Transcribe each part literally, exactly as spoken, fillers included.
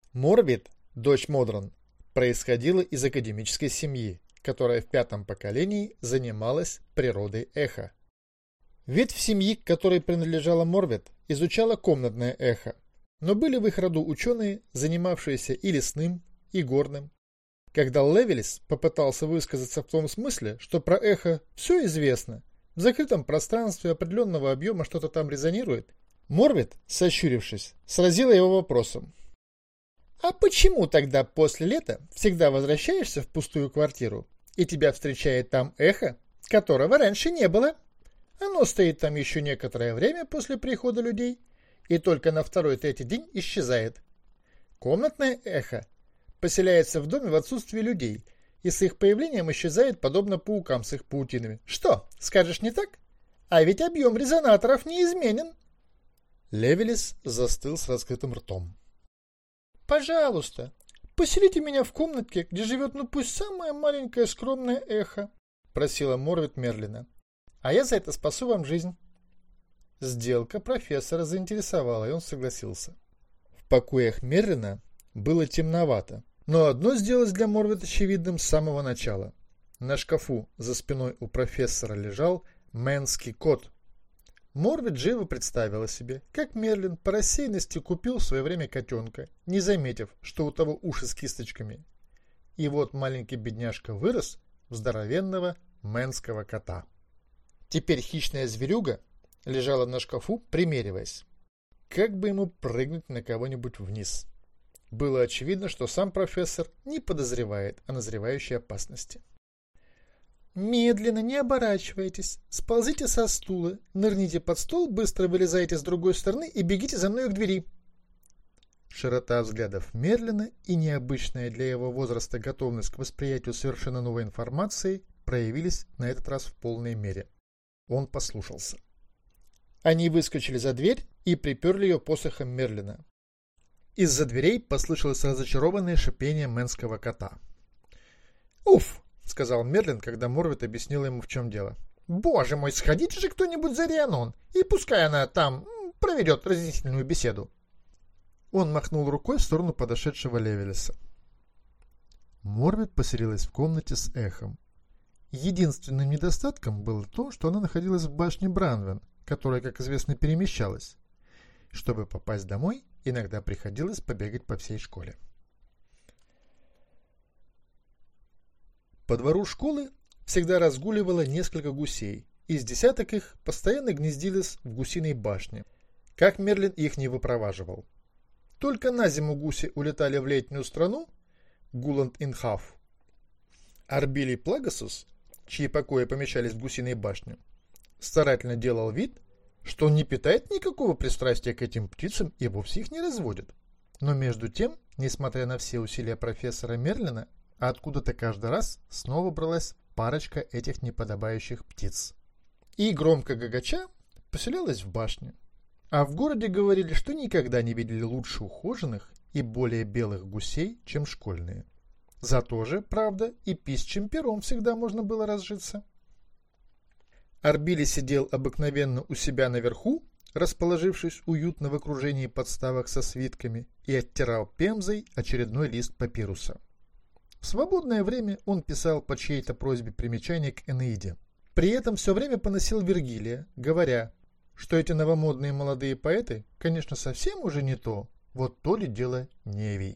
Морвид, дочь Модран, происходила из академической семьи, которая в пятом поколении занималась природой эхо. Ветвь семьи, к которой принадлежала Морвид, изучала комнатное эхо, но были в их роду ученые, занимавшиеся и лесным, и горным. Когда Левелис попытался высказаться в том смысле, что про эхо все известно, в закрытом пространстве определенного объема что-то там резонирует, Морвид, сощурившись, сразила его вопросом. «А почему тогда после лета всегда возвращаешься в пустую квартиру, и тебя встречает там эхо, которого раньше не было? Оно стоит там еще некоторое время после прихода людей, и только на второй-третий день исчезает. Комнатное эхо поселяется в доме в отсутствии людей, и с их появлением исчезает подобно паукам с их паутинами. Что, скажешь, не так? А ведь объем резонаторов неизменен». Левелис застыл с раскрытым ртом. «Пожалуйста, поселите меня в комнатке, где живет, ну пусть самое маленькое скромное эхо», — просила Морвид Мерлина. «А я за это спасу вам жизнь». Сделка профессора заинтересовала, и он согласился. В покоях Мерлина было темновато, но одно сделалось для Морвид очевидным с самого начала. На шкафу за спиной у профессора лежал мэнский кот. Морвид живо представила себе, как Мерлин по рассеянности купил в свое время котенка, не заметив, что у того уши с кисточками. И вот маленький бедняжка вырос в здоровенного мэнского кота. Теперь хищная зверюга лежала на шкафу, примериваясь, как бы ему прыгнуть на кого-нибудь вниз. Было очевидно, что сам профессор не подозревает о назревающей опасности. «Медленно, не оборачивайтесь, сползите со стула, нырните под стол, быстро вылезайте с другой стороны и бегите за мной к двери». Широта взглядов Мерлина и необычная для его возраста готовность к восприятию совершенно новой информации проявились на этот раз в полной мере. Он послушался. Они выскочили за дверь и приперли ее посохом Мерлина. Из-за дверей послышалось разочарованное шипение мэнского кота. «Уф!» — сказал Мерлин, когда Морвид объяснила ему, в чем дело. «Боже мой, сходите же кто-нибудь за Рианон, и пускай она там проведет разъяснительную беседу». Он махнул рукой в сторону подошедшего Левелиса. Морвид поселилась в комнате с эхом. Единственным недостатком было то, что она находилась в башне Бранвен, которая, как известно, перемещалась. Чтобы попасть домой, иногда приходилось побегать по всей школе. По двору школы всегда разгуливало несколько гусей. Из десяток их постоянно гнездилось в гусиной башне, как Мерлин их не выпроваживал. Только на зиму гуси улетали в летнюю страну, Гуланд-ин-Хаф. Арбилий Плагосус, чьи покои помещались в гусиной башне, старательно делал вид, что он не питает никакого пристрастия к этим птицам и вовсе их не разводит. Но между тем, несмотря на все усилия профессора Мерлина, откуда-то каждый раз снова бралась парочка этих неподобающих птиц. И, громко гагача, поселялась в башне. А в городе говорили, что никогда не видели лучше ухоженных и более белых гусей, чем школьные. Зато же, правда, и писчим пером всегда можно было разжиться. Арбилий сидел обыкновенно у себя наверху, расположившись уютно в окружении подставок со свитками, и оттирал пемзой очередной лист папируса. В свободное время он писал по чьей-то просьбе примечания к Энеиде. При этом все время поносил Вергилия, говоря, что эти новомодные молодые поэты, конечно, совсем уже не то, вот то ли дело Невий.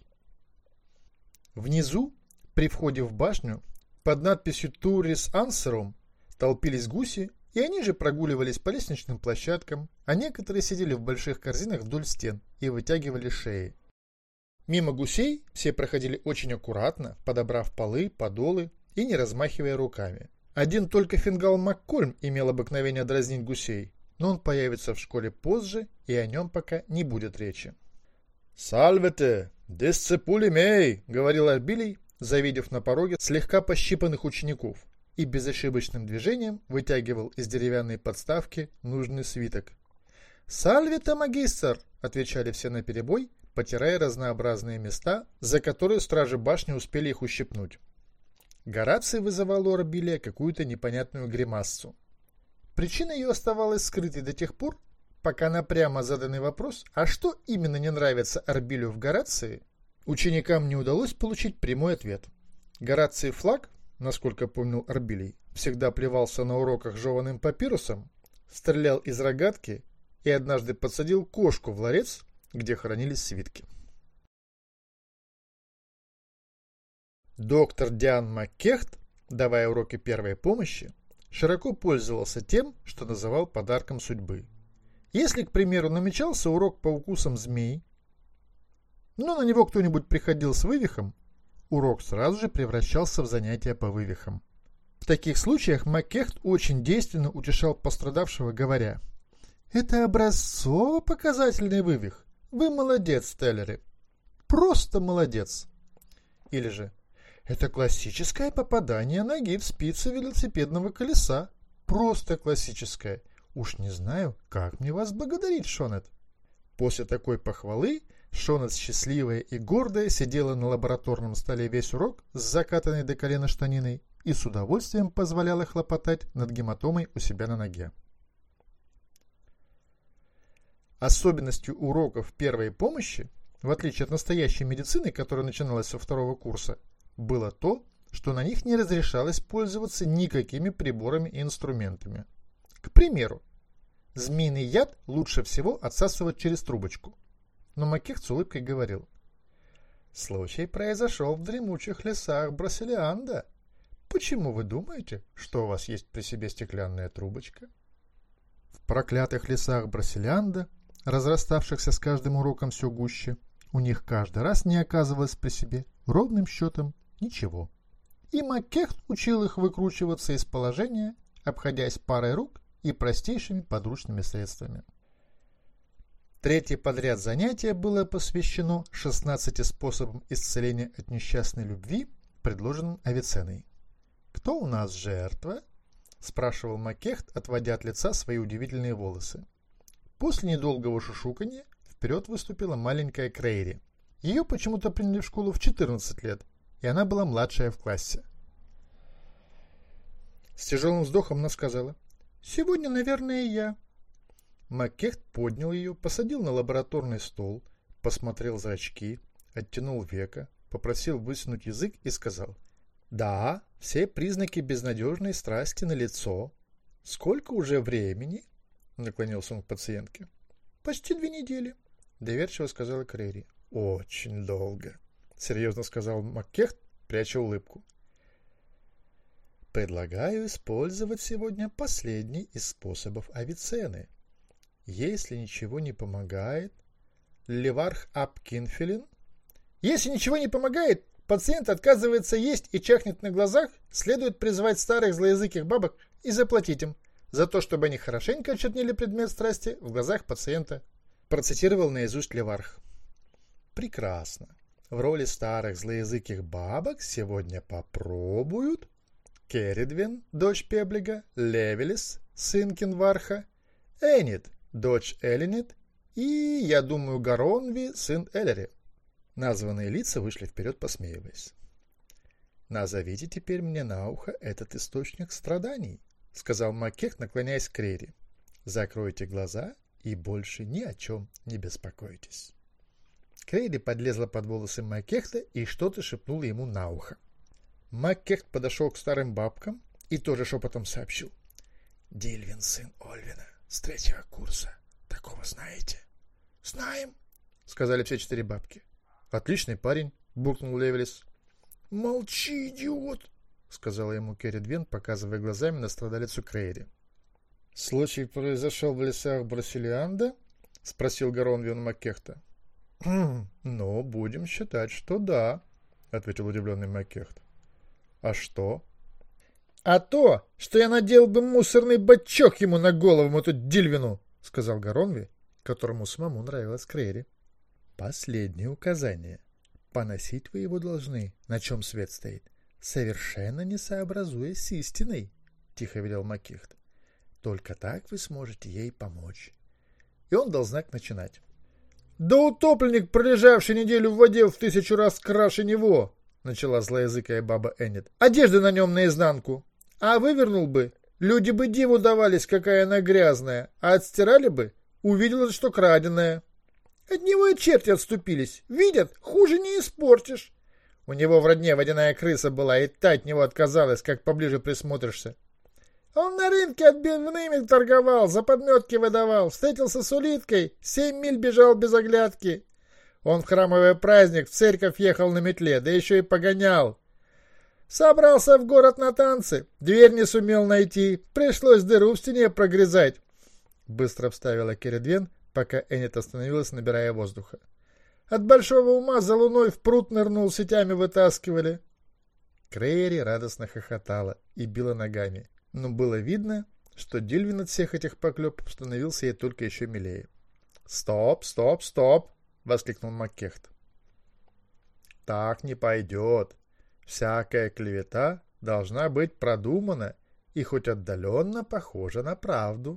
Внизу, при входе в башню, под надписью «Турис Ансерум» толпились гуси, и они же прогуливались по лестничным площадкам, а некоторые сидели в больших корзинах вдоль стен и вытягивали шеи. Мимо гусей все проходили очень аккуратно, подобрав полы, подолы и не размахивая руками. Один только Фингал Маккольм имел обыкновение дразнить гусей, но он появится в школе позже, и о нем пока не будет речи. «Сальвете! Дисципули мей!» — говорил Арбилий, завидев на пороге слегка пощипанных учеников, и безошибочным движением вытягивал из деревянной подставки нужный свиток. «Сальвете, магистр!» — отвечали все наперебой, потирая разнообразные места, за которые стражи башни успели их ущипнуть. Гораций вызывал у Арбилия какую-то непонятную гримассу. Причина ее оставалась скрытой до тех пор, пока на прямо заданный вопрос, а что именно не нравится Арбилию в Горации, Ученикам не удалось получить прямой ответ. Гораций Флаг, насколько помнил Арбилий, всегда плевался на уроках жеваным папирусом, стрелял из рогатки и однажды подсадил кошку в ларец, где хранились свитки. Доктор Диан Маккехт, давая уроки первой помощи, широко пользовался тем, что называл подарком судьбы. Если, к примеру, намечался урок по укусам змей, но на него кто-нибудь приходил с вывихом, урок сразу же превращался в занятие по вывихам. В таких случаях Маккехт очень действенно утешал пострадавшего, говоря: «Это образцово-показательный вывих. Вы молодец, Теллери. Просто молодец». Или же: «Это классическое попадание ноги в спицы велосипедного колеса. Просто классическое. Уж не знаю, как мне вас благодарить, Шонет». После такой похвалы Шонет, счастливая и гордая, сидела на лабораторном столе весь урок с закатанной до колена штаниной и с удовольствием позволяла хлопотать над гематомой у себя на ноге. Особенностью уроков первой помощи, в отличие от настоящей медицины, которая начиналась со второго курса, было то, что на них не разрешалось пользоваться никакими приборами и инструментами. К примеру, змеиный яд лучше всего отсасывать через трубочку. Но Маккехт с улыбкой говорил: «Случай произошел в дремучих лесах Брасилианда. Почему вы думаете, что у вас есть при себе стеклянная трубочка?» В проклятых лесах Брасилианда, разраставшихся с каждым уроком все гуще, у них каждый раз не оказывалось при себе ровным счетом ничего. И Маккехт учил их выкручиваться из положения, обходясь парой рук и простейшими подручными средствами. Третье подряд занятие было посвящено шестнадцати способам исцеления от несчастной любви, предложенным Авиценной. «Кто у нас жертва?» – спрашивал Маккехт, отводя от лица свои удивительные волосы. После недолгого шушуканья вперед выступила маленькая Крейри. Ее почему-то приняли в школу в четырнадцать лет, и она была младшая в классе. С тяжелым вздохом она сказала: «Сегодня, наверное, я». Маккехт поднял ее, посадил на лабораторный стол, посмотрел зрачки, оттянул веко, попросил высунуть язык и сказал: «Да, все признаки безнадежной страсти налицо. Сколько уже времени?» — наклонился он к пациентке. «Почти две недели», — доверчиво сказала Крейри. «Очень долго», — серьезно сказал Маккехт, пряча улыбку. «Предлагаю использовать сегодня последний из способов Авиценны. Если ничего не помогает, Леварх ап Кинфилин». «Если ничего не помогает, пациент отказывается есть и чахнет на глазах, следует призвать старых злоязыких бабок и заплатить им за то, чтобы они хорошенько очернили предмет страсти в глазах пациента», — процитировал наизусть Леварх. «Прекрасно. В роли старых злоязыких бабок сегодня попробуют Керридвин, дочь Пеблига, Левелис, сын Кинварха, Энит, дочь Элинит, и, я думаю, Гаронви, сын Эллери». Названные лица вышли вперед, посмеиваясь. «Назовите теперь мне на ухо этот источник страданий», — сказал Маккехт, наклоняясь к Крейри. «Закройте глаза и больше ни о чем не беспокойтесь». Крейри подлезла под волосы Маккехта и что-то шепнула ему на ухо. Маккехт подошел к старым бабкам и тоже шепотом сообщил: «Дильвин, сын Ольвина, с третьего курса. Такого знаете?» «Знаем», — сказали все четыре бабки. «Отличный парень», — буркнул Левелис. «Молчи, идиот», — сказала ему Керридвин, показывая глазами на страдалицу Крейри. «Случай произошел в лесах Брасилианда?» — спросил Гаронви у Маккехта. «Хм, ну, будем считать, что да», — ответил удивленный Маккехт. «А что?» «А то, что я надел бы мусорный бачок ему на голову, эту Дильвину», — сказал Гаронви, которому самому нравилась Крейри. «Последнее указание. Поносить вы его должны, на чем свет стоит, совершенно не сообразуясь с истиной», — тихо велел Маккехт. «Только так вы сможете ей помочь». И он дал знак начинать. «Да утопленник, пролежавший неделю в воде, в тысячу раз краше него», — начала злоязыкая баба Эннет. «Одежда на нем наизнанку. А вывернул бы, люди бы диву давались, какая она грязная, а отстирали бы, увидела, что краденая». От него и черти отступились. Видят, хуже не испортишь. У него в родне водяная крыса была, и та от него отказалась, как поближе присмотришься. Он на рынке отбивными торговал, за подметки выдавал, встретился с улиткой, семь миль бежал без оглядки. Он в храмовый праздник в церковь ехал на метле, да еще и погонял. Собрался в город на танцы, дверь не сумел найти, пришлось дыру в стене прогрызать. Быстро вставила Кередвен, пока Эннет остановилась, набирая воздуха. От большого ума за луной в пруд нырнул, сетями вытаскивали. Крейри радостно хохотала и била ногами, но было видно, что Дильвин от всех этих поклепов становился ей только еще милее. «Стоп, стоп, стоп!» — воскликнул Маккехт. «Так не пойдет. Всякая клевета должна быть продумана и хоть отдаленно похожа на правду».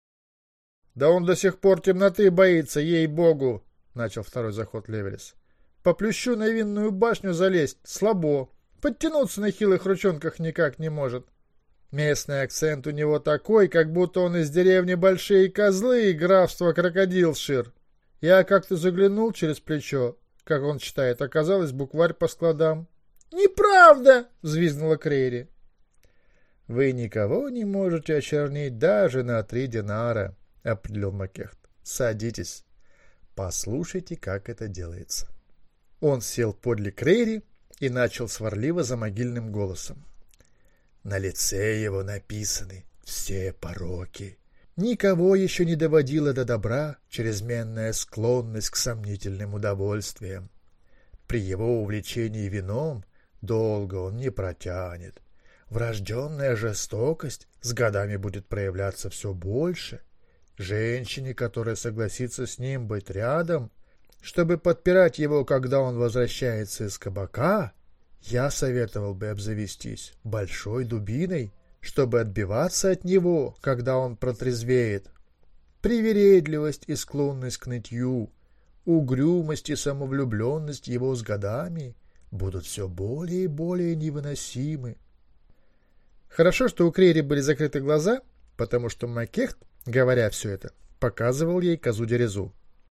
«Да он до сих пор темноты боится, ей-богу!» — начал второй заход Леверис. «По плющу на винную башню залезть слабо, подтянуться на хилых ручонках никак не может. Местный акцент у него такой, как будто он из деревни Большие Козлы и графства Крокодилшир. Я как-то заглянул через плечо, как он читает, оказалось букварь по складам». «Неправда!» — взвизгнула Крейри. «Вы никого не можете очернить даже на три динара», — определил Маккехт. «Садитесь. Послушайте, как это делается». Он сел подле Крейри и начал сварливо за могильным голосом. «На лице его написаны все пороки. Никого еще не доводила до добра чрезменная склонность к сомнительным удовольствиям. При его увлечении вином долго он не протянет. Врожденная жестокость с годами будет проявляться все больше. Женщине, которая согласится с ним быть рядом, чтобы подпирать его, когда он возвращается из кабака, я советовал бы обзавестись большой дубиной, чтобы отбиваться от него, когда он протрезвеет. Привередливость и склонность к нытью, угрюмость и самовлюбленность его с годами будут все более и более невыносимы». Хорошо, что у Крейри были закрыты глаза, потому что Маккехт, говоря все это, показывал ей козу-дерезу.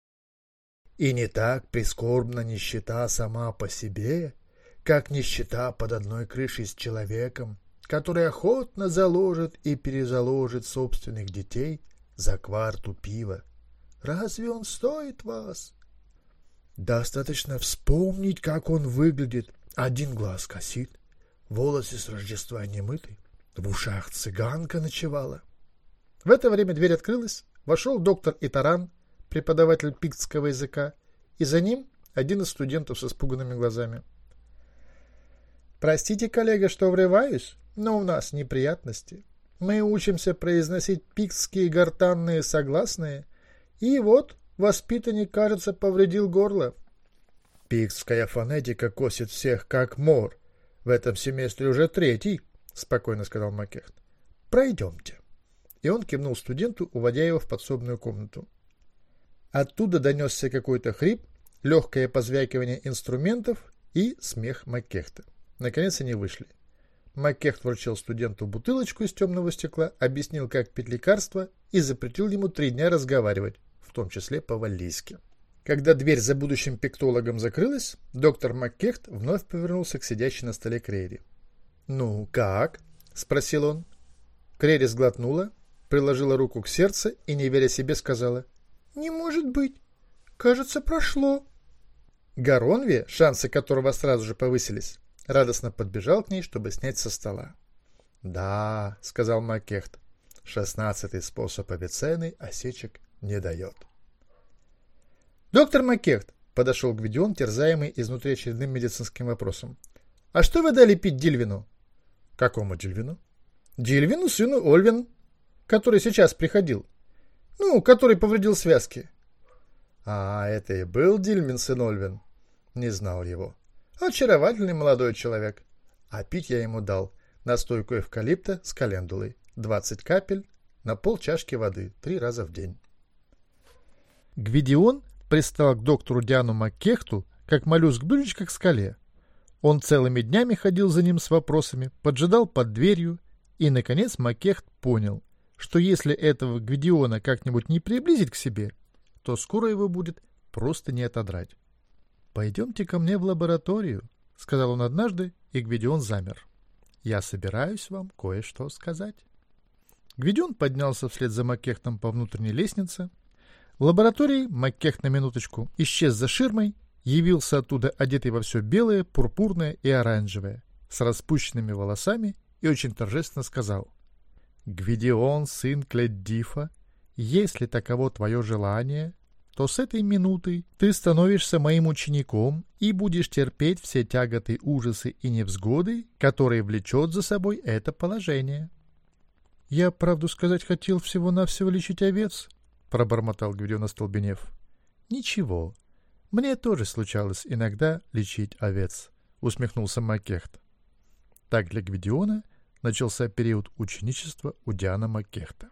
«И не так прискорбна нищета сама по себе, как нищета под одной крышей с человеком, который охотно заложит и перезаложит собственных детей за кварту пива. Разве он стоит вас? Достаточно вспомнить, как он выглядит. Один глаз косит, волосы с Рождества не мыты, в ушах цыганка ночевала». В это время дверь открылась, вошел доктор Итаран, преподаватель пиктского языка, и за ним один из студентов с испуганными глазами. «Простите, коллега, что врываюсь, но у нас неприятности. Мы учимся произносить пиктские гортанные согласные, и вот воспитанник, кажется, повредил горло». «Пиктская фонетика косит всех, как мор. В этом семестре уже третий», — спокойно сказал Маккехт. «Пройдемте». И он кивнул студенту, уводя его в подсобную комнату. Оттуда донесся какой-то хрип, легкое позвякивание инструментов и смех Маккехта. Наконец они вышли. Маккехт вручил студенту бутылочку из темного стекла, объяснил, как пить лекарства, и запретил ему три дня разговаривать, в том числе по-валлийски. Когда дверь за будущим пиктологом закрылась, доктор Маккехт вновь повернулся к сидящей на столе Крейри. «Ну, как?» — спросил он. Крейри сглотнула, приложила руку к сердцу и, не веря себе, сказала: «Не может быть. Кажется, прошло». Гаронви, шансы которого сразу же повысились, радостно подбежал к ней, чтобы снять со стола. «Да», — сказал Маккехт, — «шестнадцатый способ Авиценны осечек не дает». «Доктор Маккехт», — подошел Гвидион, терзаемый изнутри очередным медицинским вопросом, — «а что вы дали пить Дильвину?» «Какому Дильвину?» «Дильвину, сыну Ольвин, который сейчас приходил. Ну, который повредил связки». «А, это и был Дильвин, сын Ольвин?» «Не знал его. Очаровательный молодой человек. А пить я ему дал настойку эвкалипта с календулой. Двадцать капель на полчашки воды три раза в день». Гвидион пристал к доктору Диану Маккехту, как моллюск-блюдечко к скале. Он целыми днями ходил за ним с вопросами, поджидал под дверью, и, наконец, Маккехт понял, что если этого Гвидиона как-нибудь не приблизить к себе, то скоро его будет просто не отодрать. «Пойдемте ко мне в лабораторию», — сказал он однажды, и Гвидион замер. «Я собираюсь вам кое-что сказать». Гвидион поднялся вслед за Маккехтом по внутренней лестнице. В лаборатории Маккехт на минуточку исчез за ширмой, явился оттуда одетый во все белое, пурпурное и оранжевое, с распущенными волосами, и очень торжественно сказал: «Гвидион, сын Кледдифа, если таково твое желание, то с этой минуты ты становишься моим учеником и будешь терпеть все тяготы, ужасы и невзгоды, которые влечет за собой это положение». «Я, правду сказать, хотел всего-навсего лечить овец», — пробормотал Гвидион, остолбенев. «Ничего, мне тоже случалось иногда лечить овец», — усмехнулся Маккехт. Так для Гвидиона начался период ученичества у Диана Маккехта.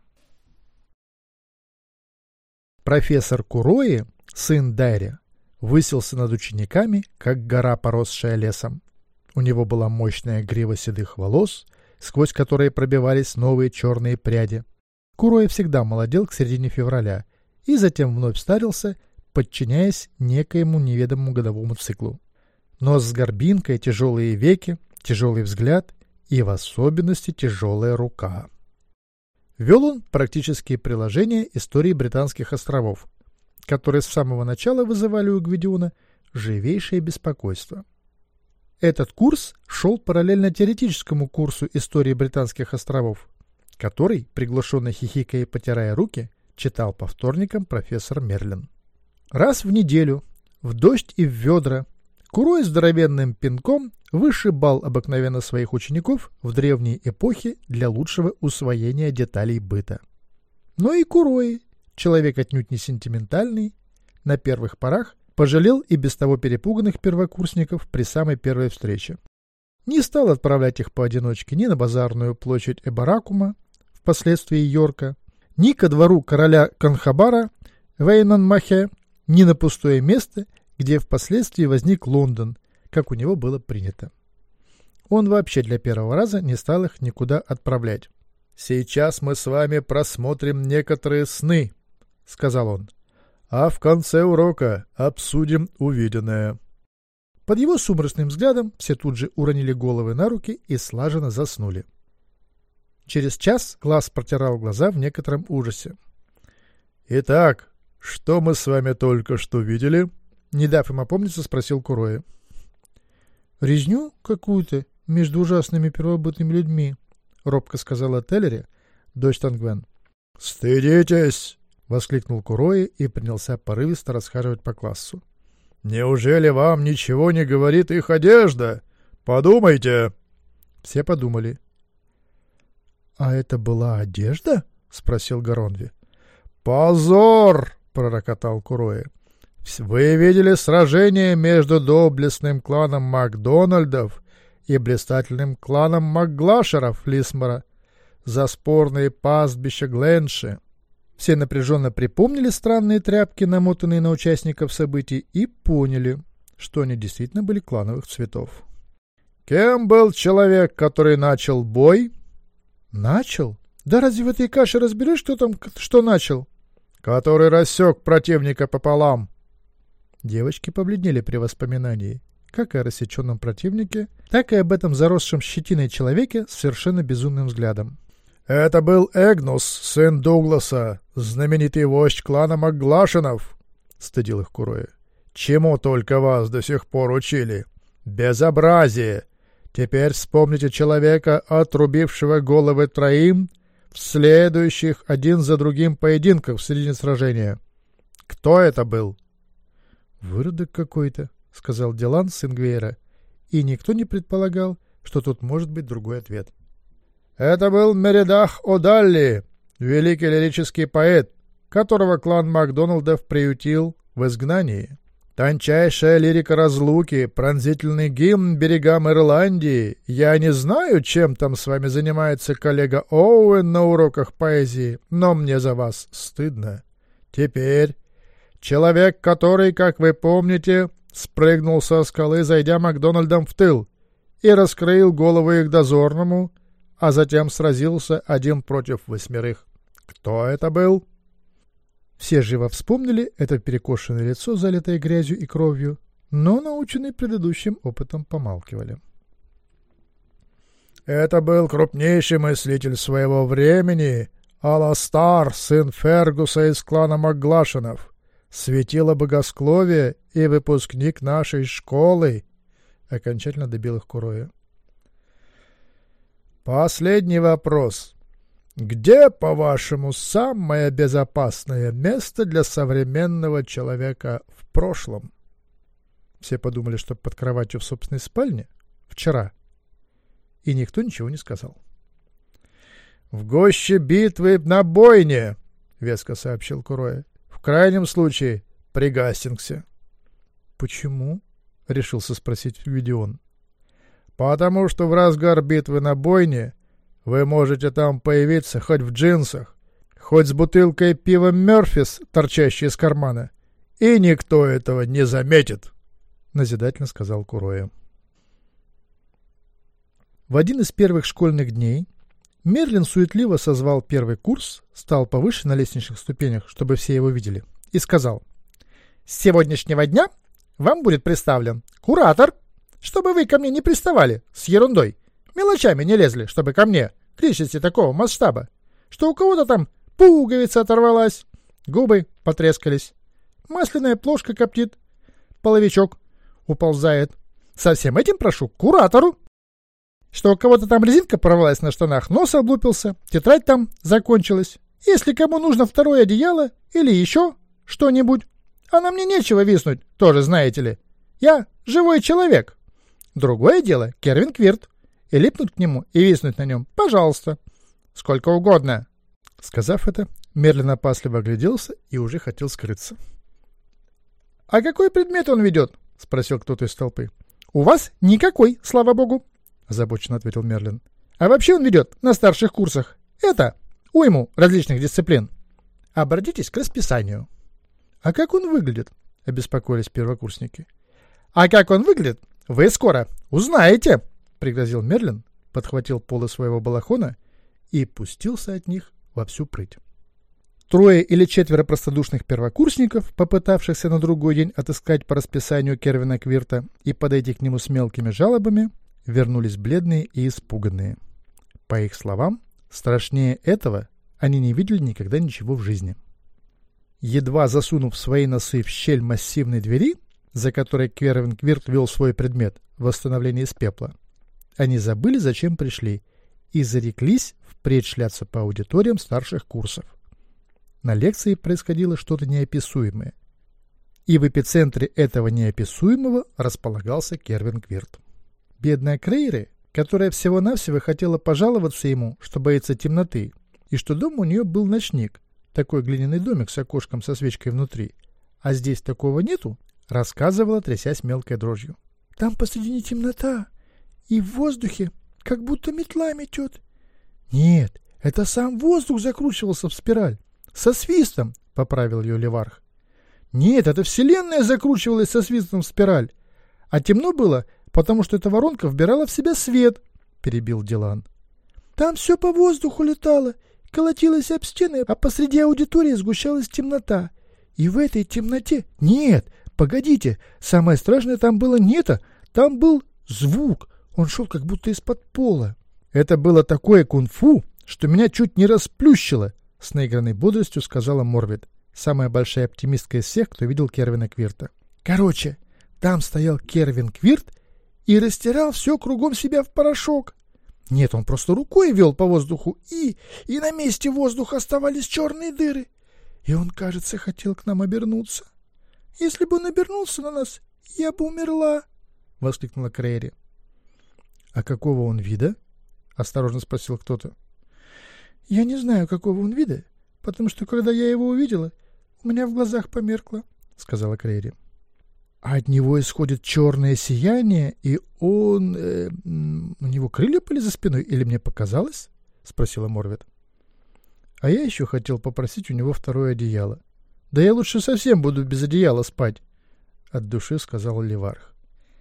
Профессор Курои, сын Дайри, высился над учениками, как гора, поросшая лесом. У него была мощная грива седых волос, сквозь которые пробивались новые черные пряди. Курои всегда молодел к середине февраля и затем вновь старился, подчиняясь некоему неведомому годовому циклу. Нос с горбинкой, тяжелые веки, тяжелый взгляд и в особенности тяжелая рука. Вел он практические приложения истории Британских островов, которые с самого начала вызывали у Гвидиона живейшее беспокойство. Этот курс шел параллельно теоретическому курсу истории Британских островов, который, приглушенно хихикая и потирая руки, читал по вторникам профессор Мерлин. Раз в неделю, в дождь и в ведра, Курои здоровенным пинком вышибал обыкновенно своих учеников в древней эпохе для лучшего усвоения деталей быта. Но и Курои, человек отнюдь не сентиментальный, на первых порах пожалел и без того перепуганных первокурсников при самой первой встрече. Не стал отправлять их поодиночке ни на базарную площадь Эбаракума, впоследствии Йорка, ни ко двору короля Конхабара в Эйнан-Махе, ни на пустое место, где впоследствии возник Лондон, как у него было принято. Он вообще для первого раза не стал их никуда отправлять. «Сейчас мы с вами просмотрим некоторые сны», — сказал он. «А в конце урока обсудим увиденное». Под его сумрачным взглядом все тут же уронили головы на руки и слаженно заснули. Через час Глаз протирал глаза в некотором ужасе. «Итак, что мы с вами только что видели?» Не дав им опомниться, спросил Курои. «Резню какую-то между ужасными первобытными людьми», — робко сказала Теллери, дочь Тангвен. «Стыдитесь!» — воскликнул Курои и принялся порывисто расхаживать по классу. «Неужели вам ничего не говорит их одежда? Подумайте!» Все подумали. «А это была одежда?» — спросил Гаронви. «Позор!» — пророкотал Курои. «Вы видели сражение между доблестным кланом Макдональдов и блистательным кланом Макглашеров Лисмора за спорные пастбища Гленши?» Все напряженно припомнили странные тряпки, намотанные на участников событий, и поняли, что они действительно были клановых цветов. «Кем был человек, который начал бой?» «Начал? Да разве в этой каше разберешь, кто там что начал?» «Который рассек противника пополам». Девочки побледнели при воспоминании, как и о рассеченном противнике, так и об этом заросшем щетиной человеке с совершенно безумным взглядом. «Это был Эгнус, сын Дугласа, знаменитый вождь клана Макглашинов», — стыдил их Курои. «Чему только вас до сих пор учили? Безобразие! Теперь вспомните человека, отрубившего головы троим в следующих один за другим поединках в середине сражения. Кто это был?» «Выродок какой-то», — сказал Дилан, сын Гвейра, и никто не предполагал, что тут может быть другой ответ. «Это был Меридах О'Далли, великий лирический поэт, которого клан Макдоналдов приютил в изгнании. Тончайшая лирика разлуки, пронзительный гимн берегам Ирландии. Я не знаю, чем там с вами занимается коллега Оуэн на уроках поэзии, но мне за вас стыдно. Теперь человек, который, как вы помните, спрыгнул со скалы, зайдя Макдональдом в тыл, и раскроил голову их дозорному, а затем сразился один против восьмерых. Кто это был?» Все живо вспомнили это перекошенное лицо, залитое грязью и кровью, но, наученные предыдущим опытом, помалкивали. «Это был крупнейший мыслитель своего времени, Аластар, сын Фергуса из клана Макглашенов, светило богословия и выпускник нашей школы», — окончательно добил их Куроя. «Последний вопрос. Где, по-вашему, самое безопасное место для современного человека в прошлом?» Все подумали, что под кроватью в собственной спальне вчера, и никто ничего не сказал. «В гуще битвы на бойне», — веско сообщил Куроя. «В крайнем случае при Гастингсе». «Почему?» — решился спросить Гвидион. «Потому что в разгар битвы на бойне вы можете там появиться хоть в джинсах, хоть с бутылкой пива Мёрфис, торчащей из кармана, и никто этого не заметит», — назидательно сказал Куроя. В один из первых школьных дней Мерлин суетливо созвал первый курс, стал повыше на лестничных ступенях, чтобы все его видели, и сказал: «С сегодняшнего дня вам будет представлен куратор, чтобы вы ко мне не приставали с ерундой, мелочами не лезли, чтобы ко мне, к личности такого масштаба, что у кого-то там пуговица оторвалась, губы потрескались, масляная плошка коптит, половичок уползает. Со всем этим прошу к куратору. Что у кого-то там резинка порвалась на штанах, нос облупился, тетрадь там закончилась. Если кому нужно второе одеяло или еще что-нибудь, а на мне нечего виснуть, тоже знаете ли. Я живой человек. Другое дело — Кервин Квирт. И липнуть к нему и виснуть на нем, пожалуйста, сколько угодно». Сказав это, Мерлин опасливо огляделся и уже хотел скрыться. «А какой предмет он ведет?» — спросил кто-то из толпы. «У вас никакой, слава богу», — озабоченно ответил Мерлин. «А вообще он ведет на старших курсах. Это уйму различных дисциплин. Обратитесь к расписанию». «А как он выглядит?» — обеспокоились первокурсники. «А как он выглядит, вы скоро узнаете», — пригрозил Мерлин, подхватил полы своего балахона и пустился от них во всю прыть. Трое или четверо простодушных первокурсников, попытавшихся на другой день отыскать по расписанию Кервина Квирта и подойти к нему с мелкими жалобами, вернулись бледные и испуганные. По их словам, страшнее этого они не видели никогда ничего в жизни. Едва засунув свои носы в щель массивной двери, за которой Кервин Квирт вел свой предмет — восстановление из пепла, они забыли, зачем пришли, и зареклись впредь шляться по аудиториям старших курсов. На лекции происходило что-то неописуемое. И в эпицентре этого неописуемого располагался Кервин Квирт. Бедная Крейри, которая всего-навсего хотела пожаловаться ему, что боится темноты, и что дома у нее был ночник, такой глиняный домик с окошком со свечкой внутри, а здесь такого нету, рассказывала, трясясь мелкой дрожью. «Там посредине темнота, и в воздухе как будто метла метет». «Нет, это сам воздух закручивался в спираль. Со свистом», — поправил ее Леварх. «Нет, это вселенная закручивалась со свистом в спираль. А темно было, потому что эта воронка вбирала в себя свет», — перебил Дилан. «Там все по воздуху летало, колотилось об стены, а посреди аудитории сгущалась темнота. И в этой темноте... Нет, погодите, самое страшное там было не это, там был звук, он шел как будто из-под пола. Это было такое кунг-фу, что меня чуть не расплющило», — с наигранной бодростью сказала Морвид, самая большая оптимистка из всех, кто видел Кервина Квирта. «Короче, там стоял Кервин Квирт и растирал все кругом себя в порошок. Нет, он просто рукой вел по воздуху, и, и на месте воздуха оставались черные дыры. И он, кажется, хотел к нам обернуться. Если бы он обернулся на нас, я бы умерла», — воскликнула Крейри. «А какого он вида?» — осторожно спросил кто-то. «Я не знаю, какого он вида, потому что, когда я его увидела, у меня в глазах померкло», — сказала Крейри. «А от него исходит черное сияние, и он... Э, у него крылья были за спиной, или мне показалось?» — спросила Морвид. «А я еще хотел попросить у него второе одеяло. Да я лучше совсем буду без одеяла спать», — от души сказал Леварх.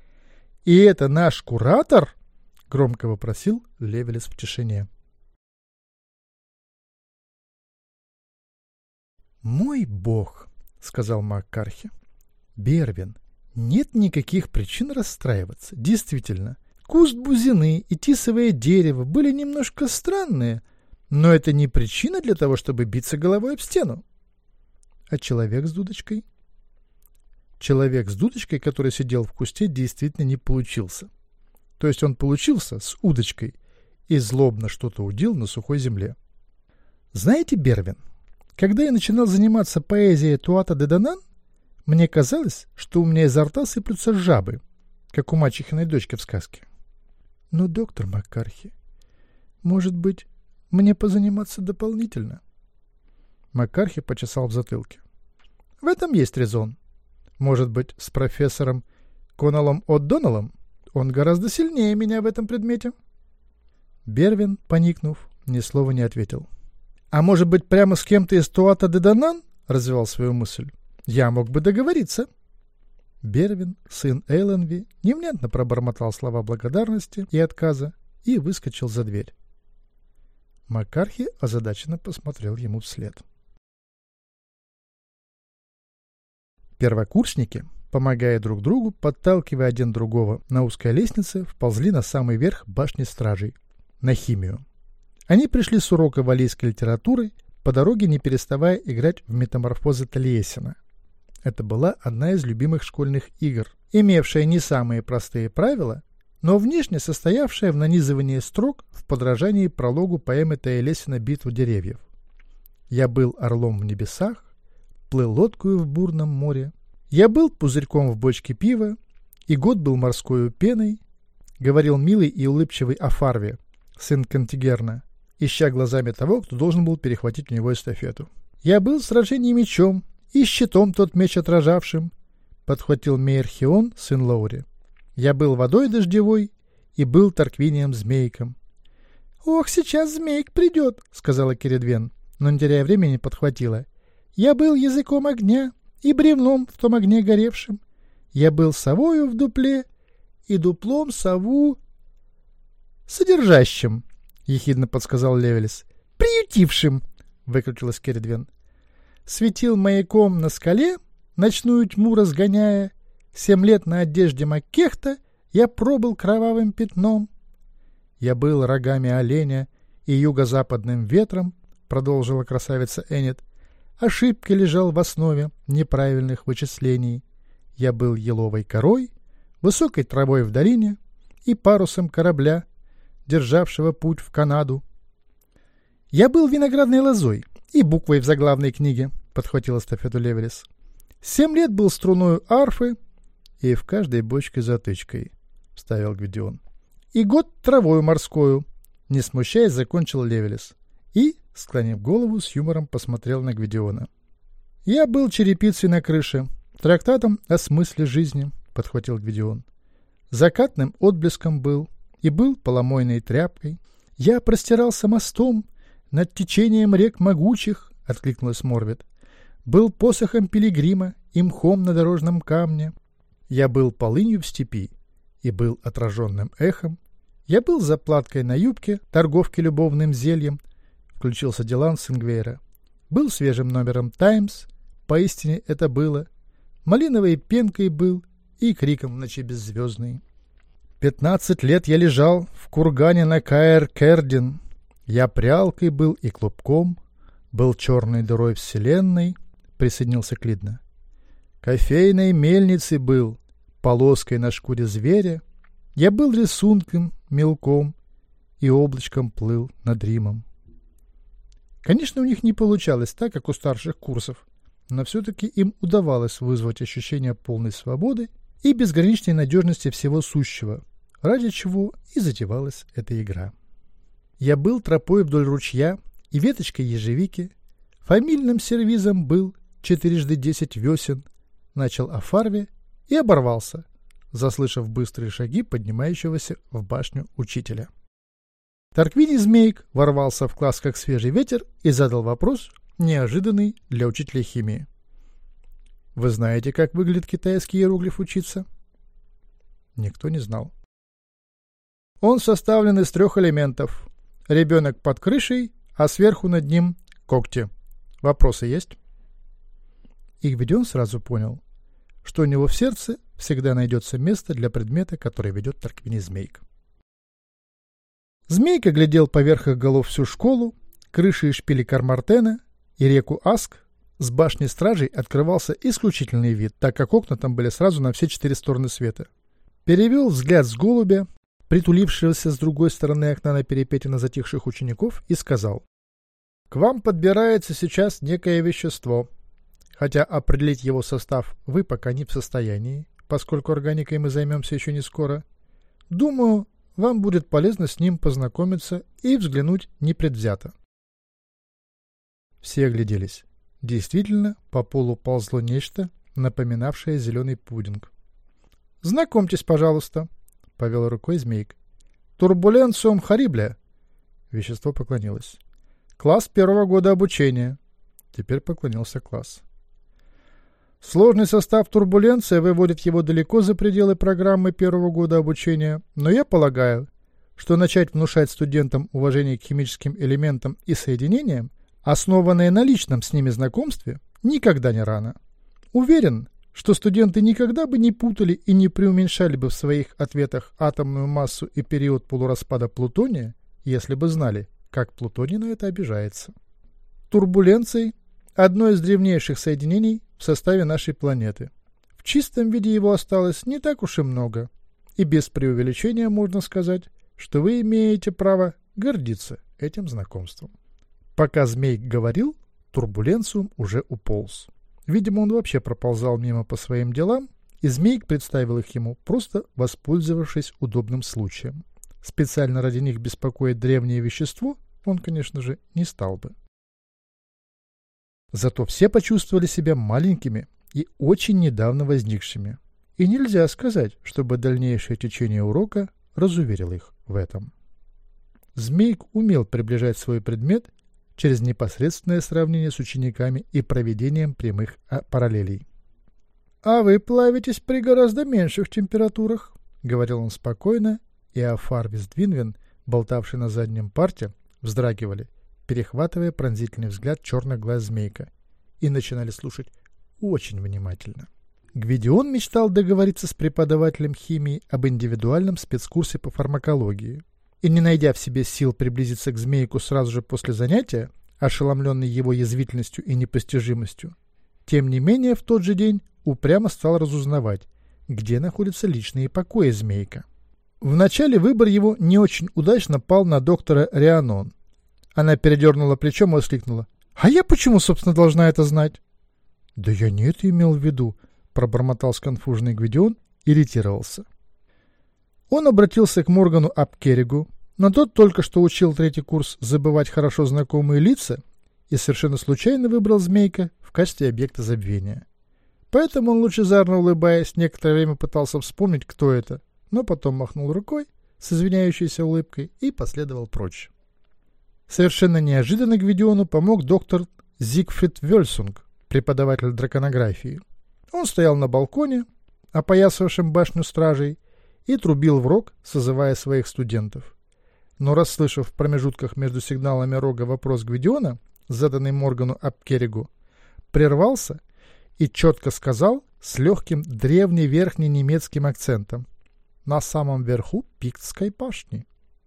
«И это наш куратор?» — громко вопросил Левелес в тишине. «Мой бог», — сказал Маккархи. «Бервин, нет никаких причин расстраиваться. Действительно, куст бузины и тисовое дерево были немножко странные, но это не причина для того, чтобы биться головой об стену». «А человек с дудочкой?» Человек с дудочкой, который сидел в кусте, действительно не получился. То есть он получился с удочкой и злобно что-то удил на сухой земле. «Знаете, Бервин, когда я начинал заниматься поэзией Туата де Данан, мне казалось, что у меня изо рта сыплются жабы, как у мачехиной дочки в сказке. Но, доктор Маккархи, может быть, мне позаниматься дополнительно?» Маккархи почесал в затылке. «В этом есть резон. Может быть, с профессором Коналом О'Доннеллом? Он гораздо сильнее меня в этом предмете». Бервин, поникнув, ни слова не ответил. «А может быть, прямо с кем-то из Туата де Данан?» — развивал свою мысль. «Я мог бы договориться». Бервин, сын Эйленви, невнятно пробормотал слова благодарности и отказа и выскочил за дверь. Маккархи озадаченно посмотрел ему вслед. Первокурсники, помогая друг другу, подталкивая один другого на узкой лестнице, вползли на самый верх башни стражей, на химию. Они пришли с урока валлийской литературы, по дороге не переставая играть в метаморфозы Талиесина. Это была одна из любимых школьных игр, имевшая не самые простые правила, но внешне состоявшая в нанизывании строк в подражании прологу поэмы Талиесина «Битва деревьев». «Я был орлом в небесах, плыл лодкою в бурном море, я был пузырьком в бочке пива, и год был морскою пеной», говорил милый и улыбчивый Афарве, сын Кантигерна, ища глазами того, кто должен был перехватить у него эстафету. «Я был в сражении мечом, и щитом тот меч отражавшим», подхватил Мейерхион, сын Лоури. «Я был водой дождевой, и был Тарквинием змейком». «Ох, сейчас змейк придет», — сказала Кередвен, но, не теряя времени, подхватила. «Я был языком огня и бревном в том огне горевшим. Я был совою в дупле и дуплом сову содержащим», — ехидно подсказал Левелис. «Приютившим», — выкрутилась Кередвен. «Светил маяком на скале, ночную тьму разгоняя. Семь лет на одежде Маккехта я пробыл кровавым пятном». «Я был рогами оленя и юго-западным ветром», — продолжила красавица Энет. «Ошибкой лежал в основе неправильных вычислений. Я был еловой корой, высокой травой в долине и парусом корабля, державшего путь в Канаду». «Я был виноградной лозой и буквой в заглавной книге», — подхватил эстафету Левелис. «Семь лет был струною арфы и в каждой бочке затычкой», — вставил Гвидион. «И год травою морскою», — не смущаясь, закончил Левелис. И, склонив голову, с юмором посмотрел на Гвидиона. «Я был черепицей на крыше, трактатом о смысле жизни», — подхватил Гвидион. «Закатным отблеском был и был поломойной тряпкой. Я простирался мостом над течением рек могучих», — откликнулась Морвет. «Был посохом пилигрима и мхом на дорожном камне. Я был полынью в степи и был отраженным эхом. Я был заплаткой на юбке, торговки любовным зельем», — включился Дилан с Ингвейра. «Был свежим номером «Таймс», поистине это было. Малиновой пенкой был и криком в ночи беззвездной. Пятнадцать лет я лежал в кургане на Каэр-Кердин. Я прялкой был и клубком, был черной дырой вселенной», — присоединился Клидна. «Кофейной мельницей был, полоской на шкуре зверя. Я был рисунком, мелком и облачком плыл над Римом». Конечно, у них не получалось так, как у старших курсов, но все-таки им удавалось вызвать ощущение полной свободы и безграничной надежности всего сущего, ради чего и затевалась эта игра. «Я был тропой вдоль ручья и веточкой ежевики, фамильным сервизом был четырежды десять весен», — начал Афарве и оборвался, заслышав быстрые шаги поднимающегося в башню учителя. Тарквиний Змейк ворвался в класс как свежий ветер и задал вопрос, неожиданный для учителя химии. «Вы знаете, как выглядит китайский иероглиф учиться?» Никто не знал. «Он составлен из трех элементов. Ребенок под крышей, а сверху над ним когти. Вопросы есть?» И Гвидион сразу понял, что у него в сердце всегда найдется место для предмета, который ведет Тарквини Змейк. Змейка глядел поверх их голов всю школу, крыши и шпили Кармартена и реку Аск. С башни стражей открывался исключительный вид, так как окна там были сразу на все четыре стороны света. Перевел взгляд с голубя, притулившегося с другой стороны окна на перепете на затихших учеников, и сказал: «К вам подбирается сейчас некое вещество, хотя определить его состав вы пока не в состоянии, поскольку органикой мы займемся еще не скоро. Думаю, вам будет полезно с ним познакомиться и взглянуть непредвзято». Все огляделись. Действительно, по полу ползло нечто, напоминавшее зеленый пудинг. «Знакомьтесь, пожалуйста», — повел рукой Змейк. «Турбуленциум хоррибле». Вещество поклонилось. «Класс первого года обучения». Теперь поклонился класс. «Сложный состав турбуленция выводит его далеко за пределы программы первого года обучения, но я полагаю, что начать внушать студентам уважение к химическим элементам и соединениям, основанное на личном с ними знакомстве, никогда не рано. Уверен, что студенты никогда бы не путали и не преуменьшали бы в своих ответах атомную массу и период полураспада плутония, если бы знали, как плутоний на это обижается. Турбуленций – одно из древнейших соединений в составе нашей планеты. В чистом виде его осталось не так уж и много, и без преувеличения можно сказать, что вы имеете право гордиться этим знакомством». Пока Змейк говорил, турбуленциум уже уполз. Видимо, он вообще проползал мимо по своим делам, и Змейк представил их ему, просто воспользовавшись удобным случаем. Специально ради них беспокоить древнее вещество он, конечно же, не стал бы. Зато все почувствовали себя маленькими и очень недавно возникшими. И нельзя сказать, чтобы дальнейшее течение урока разуверило их в этом. Змейк умел приближать свой предмет через непосредственное сравнение с учениками и проведением прямых параллелей. «А вы плавитесь при гораздо меньших температурах», — говорил он спокойно, и Афар Виздвинвен, болтавший на заднем парте, вздрагивали, перехватывая пронзительный взгляд черных глаз Змейка, и начинали слушать очень внимательно. Гвидион мечтал договориться с преподавателем химии об индивидуальном спецкурсе по фармакологии, и, не найдя в себе сил приблизиться к Змейку сразу же после занятия, ошеломленный его язвительностью и непостижимостью, тем не менее в тот же день упрямо стал разузнавать, где находятся личные покои Змейка. Вначале выбор его не очень удачно пал на доктора Рианон. Она передернула плечом и воскликнула: «А я почему, собственно, должна это знать?» «Да я не это имел в виду», — пробормотал сконфуженный Гвидион и ретировался. Он обратился к Моргану ап Керригу, но тот только что учил третий курс забывать хорошо знакомые лица и совершенно случайно выбрал Змейка в качестве объекта забвения. Поэтому он, лучезарно улыбаясь, некоторое время пытался вспомнить, кто это, но потом махнул рукой с извиняющейся улыбкой и последовал прочь. Совершенно неожиданно Гвидиону помог доктор Зигфрид Вельсунг, преподаватель драконографии. Он стоял на балконе, опоясавшем башню стражей, и трубил в рог, созывая своих студентов. Но, расслышав в промежутках между сигналами рога вопрос Гвидиона, заданный Моргану ап Керригу, прервался и четко сказал с легким древневерхненемецким акцентом: «На самом верху Пиктской башни».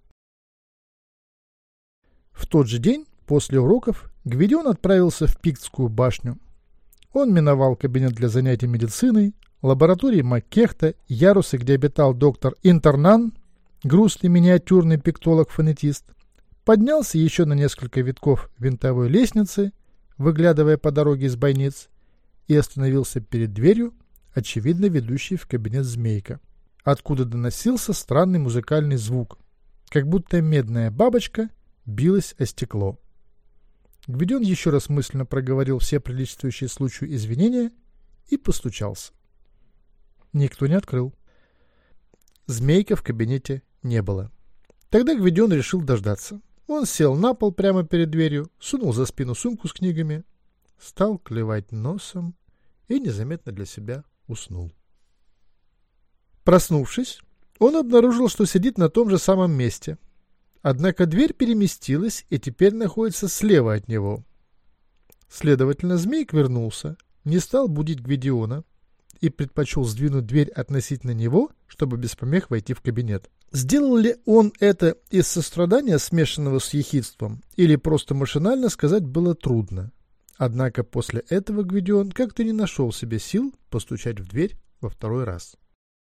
В тот же день, после уроков, Гвидион отправился в Пиктскую башню. Он миновал кабинет для занятий медициной, лаборатории Маккехта, ярусы, где обитал доктор Интернан, грустный миниатюрный пиктолог-фонетист, поднялся еще на несколько витков винтовой лестницы, выглядывая по дороге из бойниц, и остановился перед дверью, очевидно ведущей в кабинет Змейка, откуда доносился странный музыкальный звук, как будто медная бабочка билась о стекло. Гвидион еще раз мысленно проговорил все приличествующие случаю извинения и постучался. Никто не открыл. Змейка в кабинете не было. Тогда Гвидион решил дождаться. Он сел на пол прямо перед дверью, сунул за спину сумку с книгами, стал клевать носом и незаметно для себя уснул. Проснувшись, он обнаружил, что сидит на том же самом месте. Однако дверь переместилась и теперь находится слева от него. Следовательно, Змейк вернулся, не стал будить Гвидиона и предпочел сдвинуть дверь относительно него, чтобы без помех войти в кабинет. Сделал ли он это из сострадания, смешанного с ехидством, или просто машинально, сказать было трудно. Однако после этого Гвидион как-то не нашел себе сил постучать в дверь во второй раз.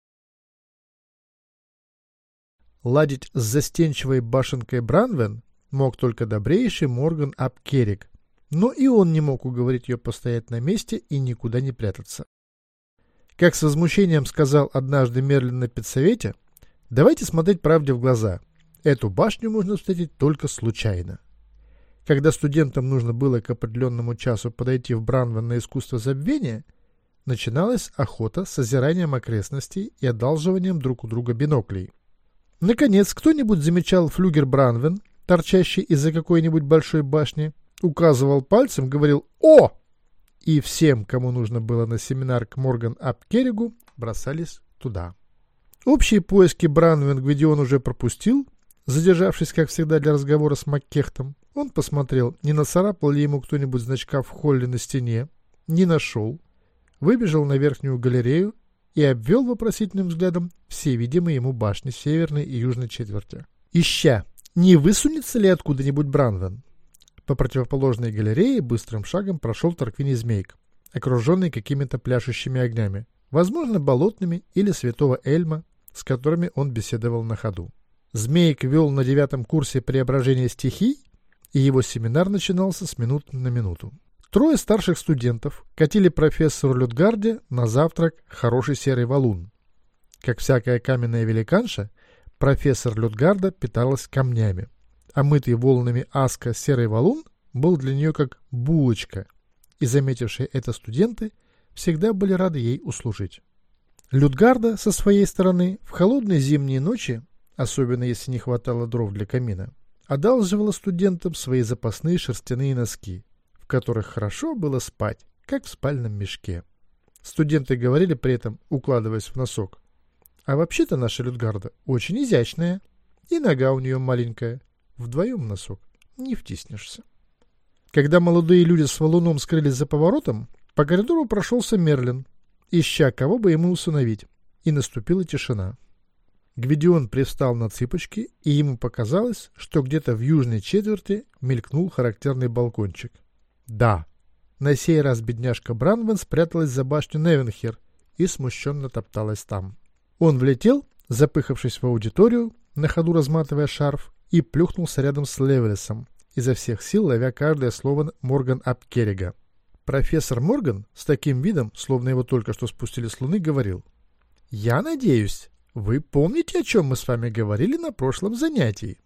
Ладить с застенчивой башенкой Бранвен мог только добрейший Морган ап Керриг, но и он не мог уговорить ее постоять на месте и никуда не прятаться. Как с возмущением сказал однажды Мерлин на педсовете, давайте смотреть правде в глаза. Эту башню можно встретить только случайно. Когда студентам нужно было к определенному часу подойти в Бранвен на искусство забвения, начиналась охота с озиранием окрестностей и одалживанием друг у друга биноклей. Наконец, кто-нибудь замечал флюгер Бранвен, торчащий из-за какой-нибудь большой башни, указывал пальцем, говорил «О!» и всем, кому нужно было на семинар к Морган ап Керригу, бросались туда. Общие поиски Бранвен Гвидион уже пропустил, задержавшись, как всегда, для разговора с Маккехтом. Он посмотрел, не нацарапал ли ему кто-нибудь значка в холле на стене, не нашел, выбежал на верхнюю галерею и обвел вопросительным взглядом все видимые ему башни северной и южной четверти. Ища, не высунется ли откуда-нибудь Бранвен. По противоположной галерее быстрым шагом прошел Тарквиний Змейк, окруженный какими-то пляшущими огнями, возможно, болотными или святого Эльма, с которыми он беседовал на ходу. Змейк вел на девятом курсе преображения стихий, и его семинар начинался с минуты на минуту. Трое старших студентов катили профессору Людгарде на завтрак хороший серый валун. Как всякая каменная великанша, профессор Людгарда питалась камнями, а мытый волнами аска серый валун был для нее как булочка, и заметившие это студенты всегда были рады ей услужить. Людгарда, со своей стороны, в холодные зимние ночи, особенно если не хватало дров для камина, одалживала студентам свои запасные шерстяные носки, в которых хорошо было спать, как в спальном мешке. Студенты говорили при этом, укладываясь в носок: «А вообще-то наша Людгарда очень изящная, и нога у нее маленькая, вдвоем в носок не втиснешься». Когда молодые люди с валуном скрылись за поворотом, по коридору прошелся Мерлин, ища кого бы ему усыновить, и наступила тишина. Гвидион привстал на цыпочки, и ему показалось, что где-то в южной четверти мелькнул характерный балкончик. Да, на сей раз бедняжка Бранвен спряталась за башню Невенхир и смущенно топталась там. Он влетел, запыхавшись в аудиторию, на ходу разматывая шарф, и плюхнулся рядом с Левелесом, изо всех сил ловя каждое слово Морган ап Керрига. Профессор Морган с таким видом, словно его только что спустили с луны, говорил: «Я надеюсь, вы помните, о чем мы с вами говорили на прошлом занятии?»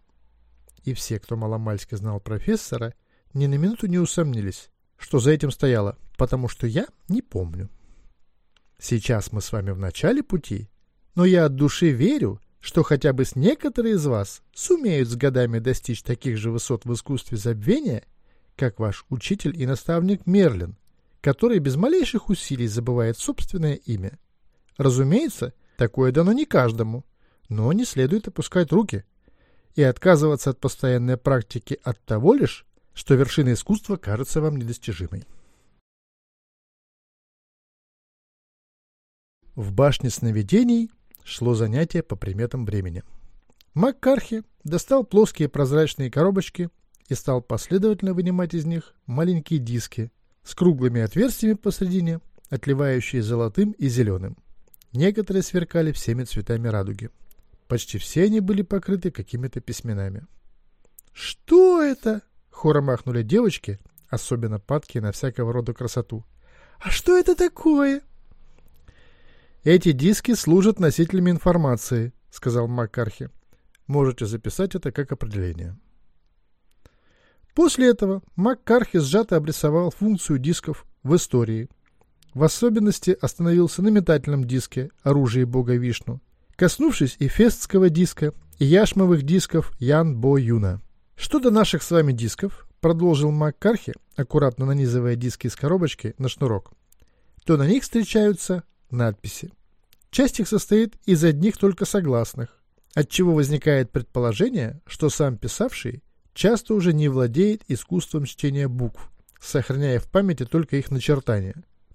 И все, кто маломальски знал профессора, ни на минуту не усомнились, что за этим стояло, потому что я не помню. Сейчас мы с вами в начале пути, но я от души верю, что хотя бы с некоторые из вас сумеют с годами достичь таких же высот в искусстве забвения, как ваш учитель и наставник Мерлин, который без малейших усилий забывает собственное имя. Разумеется, такое дано не каждому, но не следует опускать руки и отказываться от постоянной практики от того лишь, что вершина искусства кажется вам недостижимой. В башне сновидений шло занятие по приметам времени. Маккархи достал плоские прозрачные коробочки и стал последовательно вынимать из них маленькие диски с круглыми отверстиями посредине, отливающие золотым и зеленым. Некоторые сверкали всеми цветами радуги. Почти все они были покрыты какими-то письменами. «Что это?» — хором ахнули девочки, особенно падкие на всякого рода красоту. «А что это такое?» «Эти диски служат носителями информации», — сказал Маккархи. «Можете записать это как определение». После этого Маккархи сжато обрисовал функцию дисков в истории. В особенности остановился на метательном диске оружии бога Вишну, коснувшись и фестского диска, и яшмовых дисков Ян-Бо-Юна. «Что до наших с вами дисков», — продолжил Маккархи, аккуратно нанизывая диски из коробочки на шнурок, то на них встречаются надписи. Часть их состоит из одних только согласных, отчего возникает предположение, что сам писавший часто уже не владеет искусством чтения букв, сохраняя в памяти только их начертания.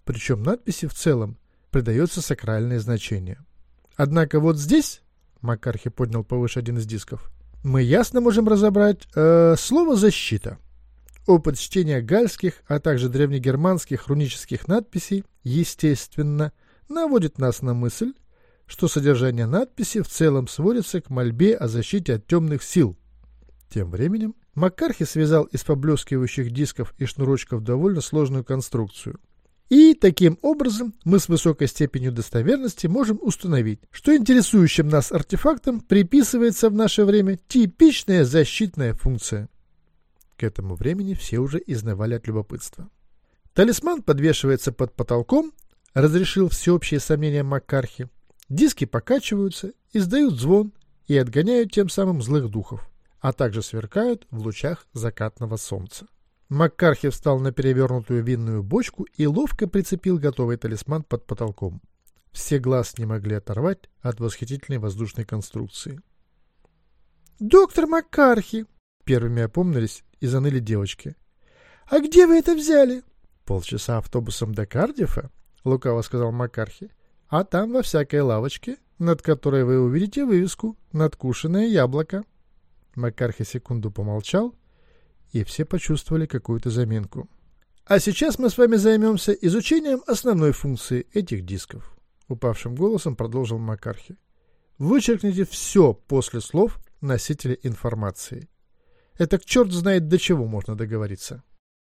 причем надписи в целом придается сакральное значение. Однако вот здесь, Маккархи поднял повыше один из дисков, мы ясно можем разобрать э, слово «защита». Опыт чтения гальских, а также древнегерманских рунических надписей, естественно, наводит нас на мысль, что содержание надписи в целом сводится к мольбе о защите от темных сил. Тем временем Маккархи связал из поблескивающих дисков и шнурочков довольно сложную конструкцию. И таким образом мы с высокой степенью достоверности можем установить, что интересующим нас артефактам приписывается в наше время типичная защитная функция. К этому времени все уже изнывали от любопытства. Талисман подвешивается под потолком, разрешил всеобщие сомнения Маккархи. Диски покачиваются, издают звон и отгоняют тем самым злых духов, а также сверкают в лучах закатного солнца. Маккархи встал на перевернутую винную бочку и ловко прицепил готовый талисман под потолком. Все глаз не могли оторвать от восхитительной воздушной конструкции. «Доктор Маккархи!» Первыми опомнились и заныли девочки. «А где вы это взяли?» «Полчаса автобусом до Кардифа», — лукаво сказал Маккархи. «А там во всякой лавочке, над которой вы увидите вывеску «Надкушенное яблоко». Маккархи секунду помолчал, и все почувствовали какую-то заминку. «А сейчас мы с вами займемся изучением основной функции этих дисков», — упавшим голосом продолжил Маккархи. «Вычеркните все после слов носителя информации. Это к черт знает до чего можно договориться».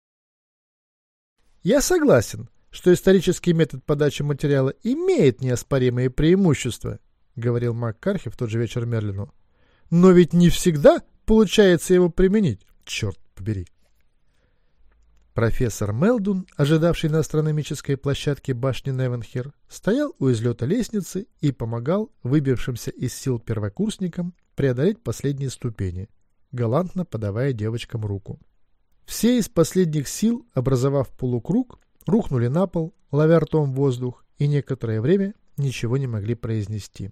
«Я согласен, что исторический метод подачи материала имеет неоспоримые преимущества», — говорил Маккархи в тот же вечер Мерлину. «Но ведь не всегда получается его применить, черт побери». Профессор Мелдун, ожидавший на астрономической площадке башни Невенхир, стоял у излета лестницы и помогал выбившимся из сил первокурсникам преодолеть последние ступени, галантно подавая девочкам руку. Все из последних сил, образовав полукруг, рухнули на пол, ловя ртом воздух, и некоторое время ничего не могли произнести.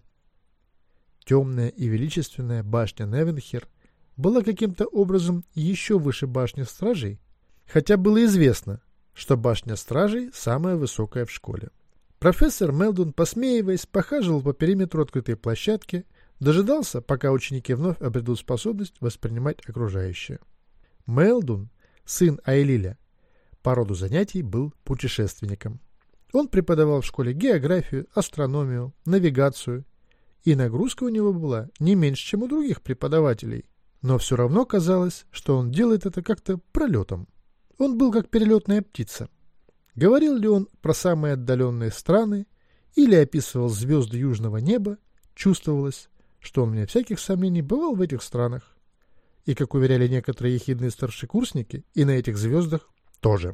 Темная и величественная башня Невенхир была каким-то образом еще выше башни стражей, хотя было известно, что башня стражей самая высокая в школе. Профессор Мелдун, посмеиваясь, похаживал по периметру открытой площадки, дожидался, пока ученики вновь обретут способность воспринимать окружающее. Мелдун, сын Айлиля, по роду занятий был путешественником. Он преподавал в школе географию, астрономию, навигацию, и нагрузка у него была не меньше, чем у других преподавателей, но все равно казалось, что он делает это как-то пролетом. Он был как перелетная птица. Говорил ли он про самые отдаленные страны или описывал звезды южного неба, чувствовалось, что он, вне всяких сомнений, бывал в этих странах. И, как уверяли некоторые ехидные старшекурсники, и на этих звездах тоже.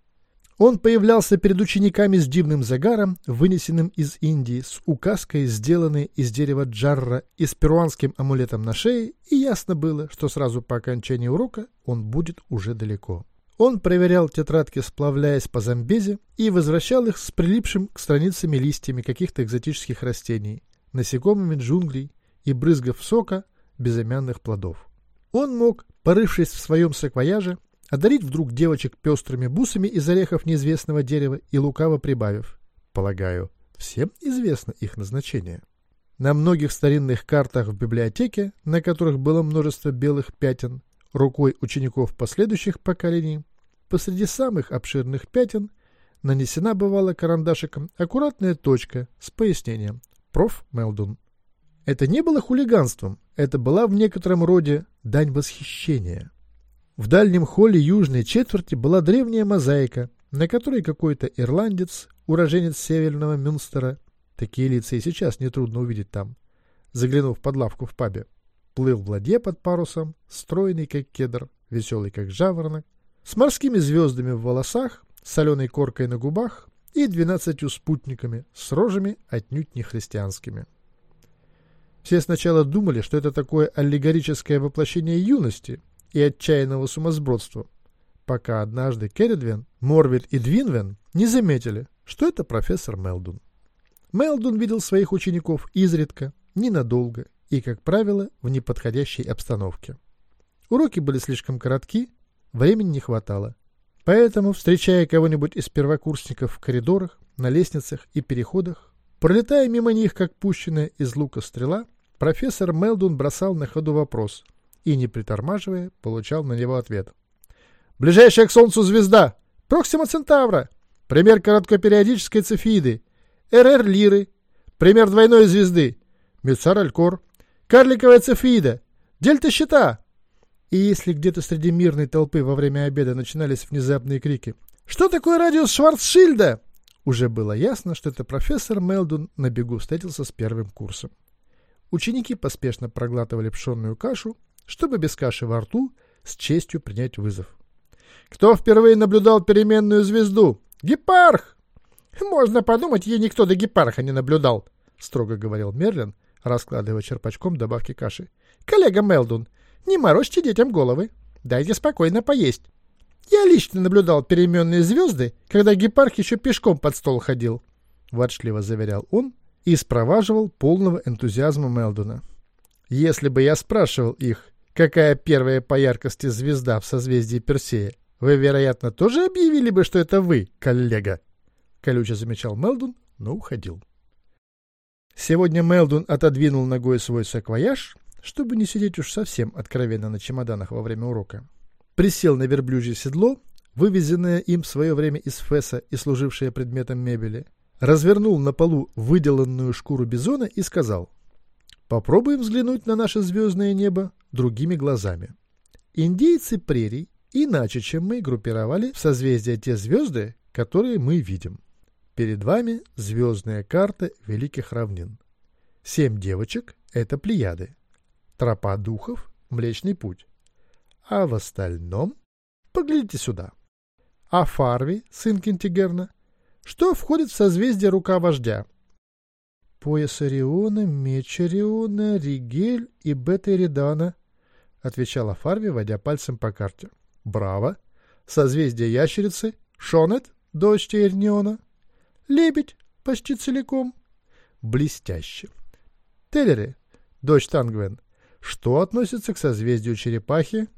Он появлялся перед учениками с дивным загаром, вынесенным из Индии, с указкой, сделанной из дерева джарра и с перуанским амулетом на шее, и ясно было, что сразу по окончании урока он будет уже далеко. Он проверял тетрадки, сплавляясь по Замбезе, и возвращал их с прилипшим к страницам листьями каких-то экзотических растений, насекомыми джунглей и брызгов сока безымянных плодов. Он мог, порывшись в своем саквояже, одарить вдруг девочек пестрыми бусами из орехов неизвестного дерева и лукаво прибавив: «Полагаю, всем известно их назначение». На многих старинных картах в библиотеке, на которых было множество белых пятен, рукой учеников последующих поколений, посреди самых обширных пятен нанесена бывала карандашиком аккуратная точка с пояснением «Проф. Мелдун». Это не было хулиганством, это была в некотором роде дань восхищения. В дальнем холле южной четверти была древняя мозаика, на которой какой-то ирландец, уроженец северного Мюнстера, такие лица и сейчас нетрудно увидеть там, заглянув под лавку в пабе, плыл в ладье под парусом, стройный как кедр, веселый как жаворонок, с морскими звездами в волосах, соленой коркой на губах и двенадцатью спутниками с рожами отнюдь не христианскими. Все сначала думали, что это такое аллегорическое воплощение юности и отчаянного сумасбродства, пока однажды Керридвен, Морвель и Двинвен не заметили, что это профессор Мелдун. Мелдун видел своих учеников изредка, ненадолго и, как правило, в неподходящей обстановке. Уроки были слишком коротки, времени не хватало. Поэтому, встречая кого-нибудь из первокурсников в коридорах, на лестницах и переходах, пролетая мимо них, как пущенная из лука стрела, профессор Мелдун бросал на ходу вопрос и, не притормаживая, получал на него ответ. «Ближайшая к Солнцу звезда! Проксима Центавра! Пример короткопериодической цефеиды! эр-эр Лиры! Пример двойной звезды! Мецар-Алькор! Карликовая цефеида! Дельта Щита!» И если где-то среди мирной толпы во время обеда начинались внезапные крики «Что такое радиус Шварцшильда?», уже было ясно, что это профессор Мелдун на бегу встретился с первым курсом. Ученики поспешно проглатывали пшенную кашу, чтобы без каши во рту с честью принять вызов. «Кто впервые наблюдал переменную звезду? Гепарх!» «Можно подумать, ей никто до Гепарха не наблюдал», — строго говорил Мерлин, раскладывая черпачком добавки каши. «Коллега Мелдун, не морочьте детям головы. Дайте спокойно поесть. Я лично наблюдал переменные звезды, когда Гепарх еще пешком под стол ходил», — ворчливо заверял он и спроваживал полного энтузиазма Мелдуна. «Если бы я спрашивал их, какая первая по яркости звезда в созвездии Персея, вы, вероятно, тоже объявили бы, что это вы, коллега», — колюче замечал Мелдун, но уходил. Сегодня Мелдун отодвинул ногой свой саквояж, чтобы не сидеть уж совсем откровенно на чемоданах во время урока. Присел на верблюжье седло, вывезенное им в свое время из Феса и служившее предметом мебели, развернул на полу выделанную шкуру бизона и сказал: «Попробуем взглянуть на наше звездное небо другими глазами. Индейцы прерий иначе, чем мы, группировали в созвездия те звезды, которые мы видим. Перед вами звездная карта Великих Равнин. Семь девочек — это Плеяды. Тропа духов — Млечный Путь. А в остальном поглядите сюда. А Фарви, сын Кентигерна, что входит в созвездие Рука Вождя? Пояс Ориона, меч Ориона, Ригель и Бета Эридана, отвечала Фарви, водя пальцем по карте. Браво! Созвездие Ящерицы, Шонет, дочь Эрниона, Лебедь почти целиком. Блестяще. Теллери, дочь Тангвен, что относится к созвездию Черепахи?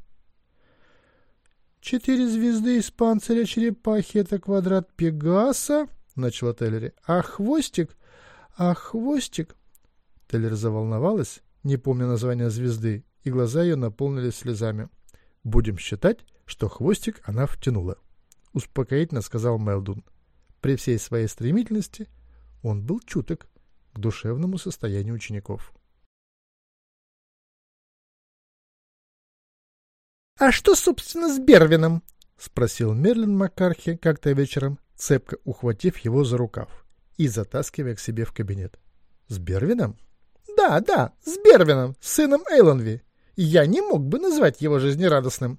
Четыре звезды из панциря черепахи — это квадрат Пегаса, начала Теллери. А хвостик, а хвостик... Теллери заволновалась, не помня названия звезды, и глаза ее наполнились слезами. Будем считать, что хвостик она втянула, успокоительно сказал Мелдун. При всей своей стремительности он был чуток к душевному состоянию учеников. «А что, собственно, с Бервином?» — спросил Мерлин Маккархи как-то вечером, цепко ухватив его за рукав и затаскивая к себе в кабинет. «С Бервином?» «Да, да, с Бервином, сыном Эйлонви. Я не мог бы назвать его жизнерадостным».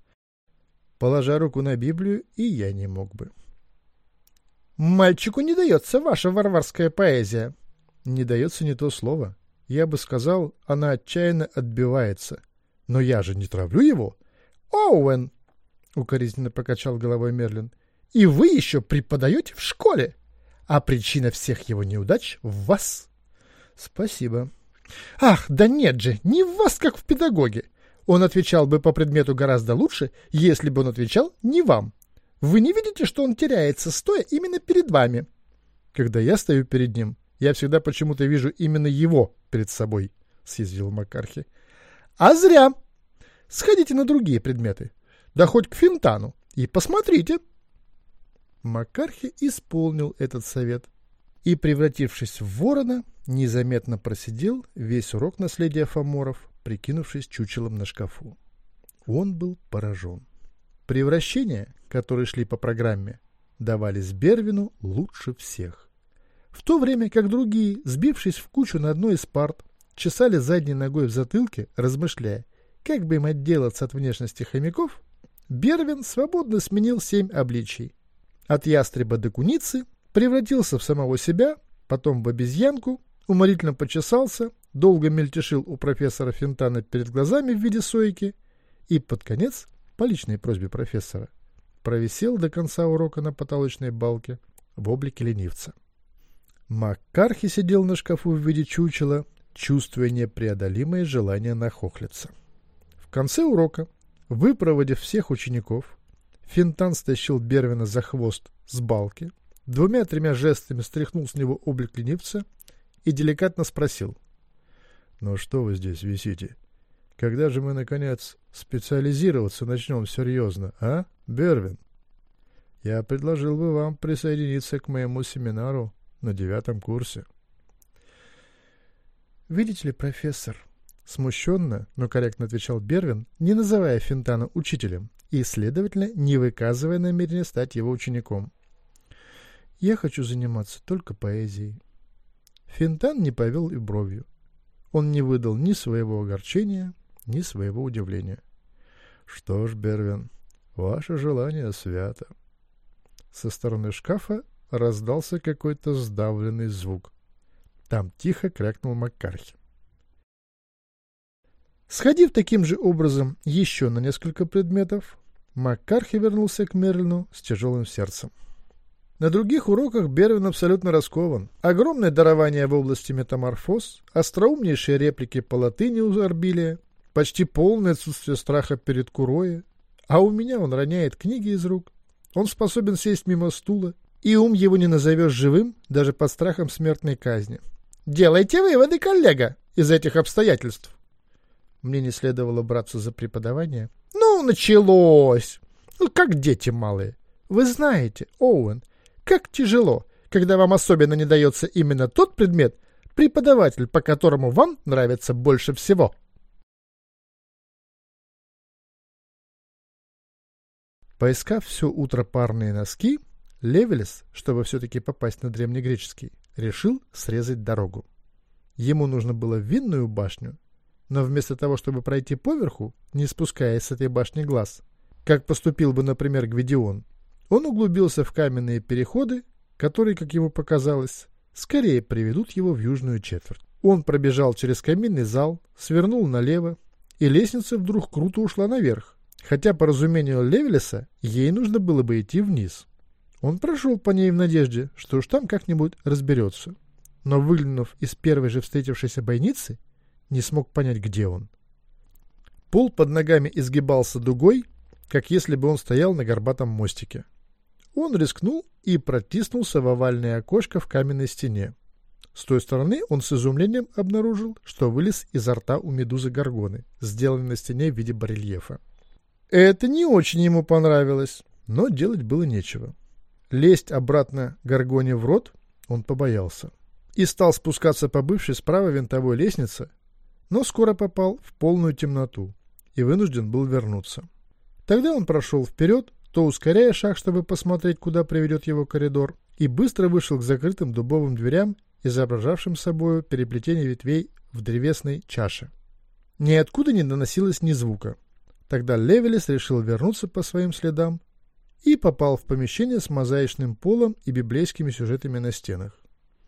Положа руку на Библию, и я не мог бы. «Мальчику не дается ваша варварская поэзия». «Не дается не то слово. Я бы сказал, она отчаянно отбивается. Но я же не травлю его». «Оуэн!» — укоризненно покачал головой Мерлин. «И вы еще преподаете в школе, а причина всех его неудач в вас». «Спасибо». «Ах, да нет же, не в вас, как в педагоге. Он отвечал бы по предмету гораздо лучше, если бы он отвечал не вам. Вы не видите, что он теряется, стоя именно перед вами?» «Когда я стою перед ним, я всегда почему-то вижу именно его перед собой», — съязвил Маккархи. «А зря. Сходите на другие предметы, да хоть к Финтану, и посмотрите». Маккархи исполнил этот совет и, превратившись в ворона, незаметно просидел весь урок наследия Фоморов, прикинувшись чучелом на шкафу. Он был поражен. Превращения, которые шли по программе, давались Бервину лучше всех. В то время как другие, сбившись в кучу на одной из парт, чесали задней ногой в затылке, размышляя, как бы им отделаться от внешности хомяков, Бервин свободно сменил семь обличий. От ястреба до куницы, превратился в самого себя, потом в обезьянку, уморительно почесался, долго мельтешил у профессора Финтана перед глазами в виде сойки и, под конец, по личной просьбе профессора, провисел до конца урока на потолочной балке в облике ленивца. Маккархи сидел на шкафу в виде чучела, чувствуя непреодолимое желание нахохлиться. В конце урока, выпроводив всех учеников, Финтан стащил Бервина за хвост с балки, двумя-тремя жестами стряхнул с него облик ленивца и деликатно спросил. «Ну что вы здесь висите? Когда же мы, наконец, специализироваться начнем серьезно, а, Бервин? Я предложил бы вам присоединиться к моему семинару на девятом курсе». «Видите ли, профессор», — смущенно, но корректно отвечал Бервин, не называя Финтана учителем и, следовательно, не выказывая намерения стать его учеником. «Я хочу заниматься только поэзией». Финтан не повел и бровью. Он не выдал ни своего огорчения, ни своего удивления. «Что ж, Бервин, ваше желание свято». Со стороны шкафа раздался какой-то сдавленный звук. Там тихо крякнул Маккархи. Сходив таким же образом еще на несколько предметов, Маккархи вернулся к Мерлину с тяжелым сердцем. На других уроках Бервин абсолютно раскован. Огромное дарование в области метаморфоз, остроумнейшие реплики по латыни у Орбилия, почти полное отсутствие страха перед Куроя. А у меня он роняет книги из рук. Он способен сесть мимо стула, и ум его не назовешь живым даже под страхом смертной казни. Делайте выводы, коллега, из этих обстоятельств. Мне не следовало браться за преподавание. Ну, началось! Ну, как дети малые. Вы знаете, Оуэн, как тяжело, когда вам особенно не дается именно тот предмет, преподаватель, по которому вам нравится больше всего. Поискав все утро парные носки, Левелес, чтобы все-таки попасть на древнегреческий, решил срезать дорогу. Ему нужно было в винную башню, но вместо того, чтобы пройти поверху, не спускаясь с этой башни глаз, как поступил бы, например, Гвидион, он углубился в каменные переходы, которые, как ему показалось, скорее приведут его в южную четверть. Он пробежал через каминный зал, свернул налево, и лестница вдруг круто ушла наверх, хотя, по разумению Левелеса, ей нужно было бы идти вниз. Он прошел по ней в надежде, что уж там как-нибудь разберется, но, выглянув из первой же встретившейся бойницы, не смог понять, где он. Пол под ногами изгибался дугой, как если бы он стоял на горбатом мостике. Он рискнул и протиснулся в овальное окошко в каменной стене. С той стороны он с изумлением обнаружил, что вылез изо рта у медузы Горгоны, сделанной на стене в виде барельефа. Это не очень ему понравилось, но делать было нечего. Лезть обратно Горгоне в рот он побоялся и стал спускаться по бывшей справа винтовой лестнице, но скоро попал в полную темноту и вынужден был вернуться. Тогда он прошел вперед, то ускоряя шаг, чтобы посмотреть, куда приведет его коридор, и быстро вышел к закрытым дубовым дверям, изображавшим собою переплетение ветвей в древесной чаше. Ниоткуда не доносилось ни звука. Тогда Левелес решил вернуться по своим следам и попал в помещение с мозаичным полом и библейскими сюжетами на стенах.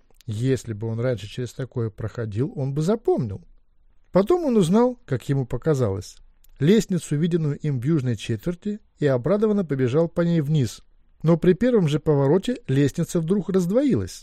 Если бы он раньше через такое проходил, он бы запомнил. Потом он узнал, как ему показалось, лестницу, виденную им в южной четверти, и обрадованно побежал по ней вниз. Но при первом же повороте лестница вдруг раздвоилась.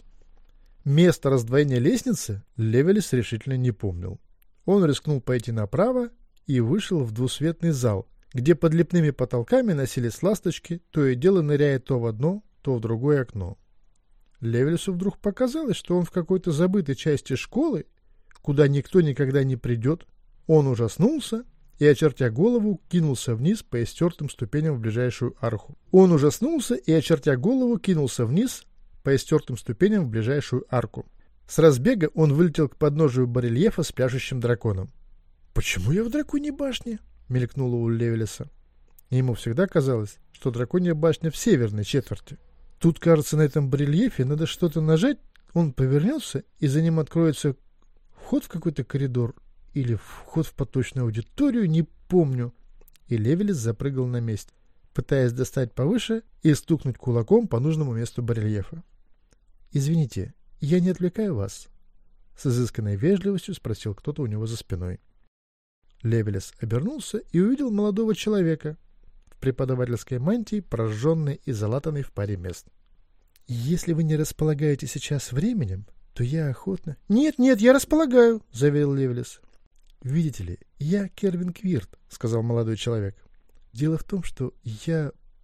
Место раздвоения лестницы Левелес решительно не помнил. Он рискнул пойти направо и вышел в двусветный зал, где под лепными потолками носились ласточки, то и дело ныряя то в одно, то в другое окно. Левелесу вдруг показалось, что он в какой-то забытой части школы, куда никто никогда не придет. Он ужаснулся и, очертя голову, кинулся вниз по истертым ступеням в ближайшую арку. Он ужаснулся и, очертя голову, кинулся вниз по истертым ступеням в ближайшую арку. С разбега он вылетел к подножию барельефа с пляшущим драконом. «Почему я в драконьей башне?» — мелькнуло у Левелеса. Ему всегда казалось, что драконья башня в северной четверти. Тут, кажется, на этом барельефе надо что-то нажать, он повернется, и за ним откроется вход в какой-то коридор или вход в поточную аудиторию, не помню. И Левелес запрыгал на месте, пытаясь достать повыше и стукнуть кулаком по нужному месту барельефа. «Извините, я не отвлекаю вас?» С изысканной вежливостью спросил кто-то у него за спиной. Левелес обернулся и увидел молодого человека в преподавательской мантии, прожженной и залатанной в паре мест. «Если вы не располагаете сейчас временем, то я охотно...» «Нет, нет, я располагаю», — заверил Левелес. «Видите ли, я Кервин Квирт», — сказал молодой человек. «Дело в том, что я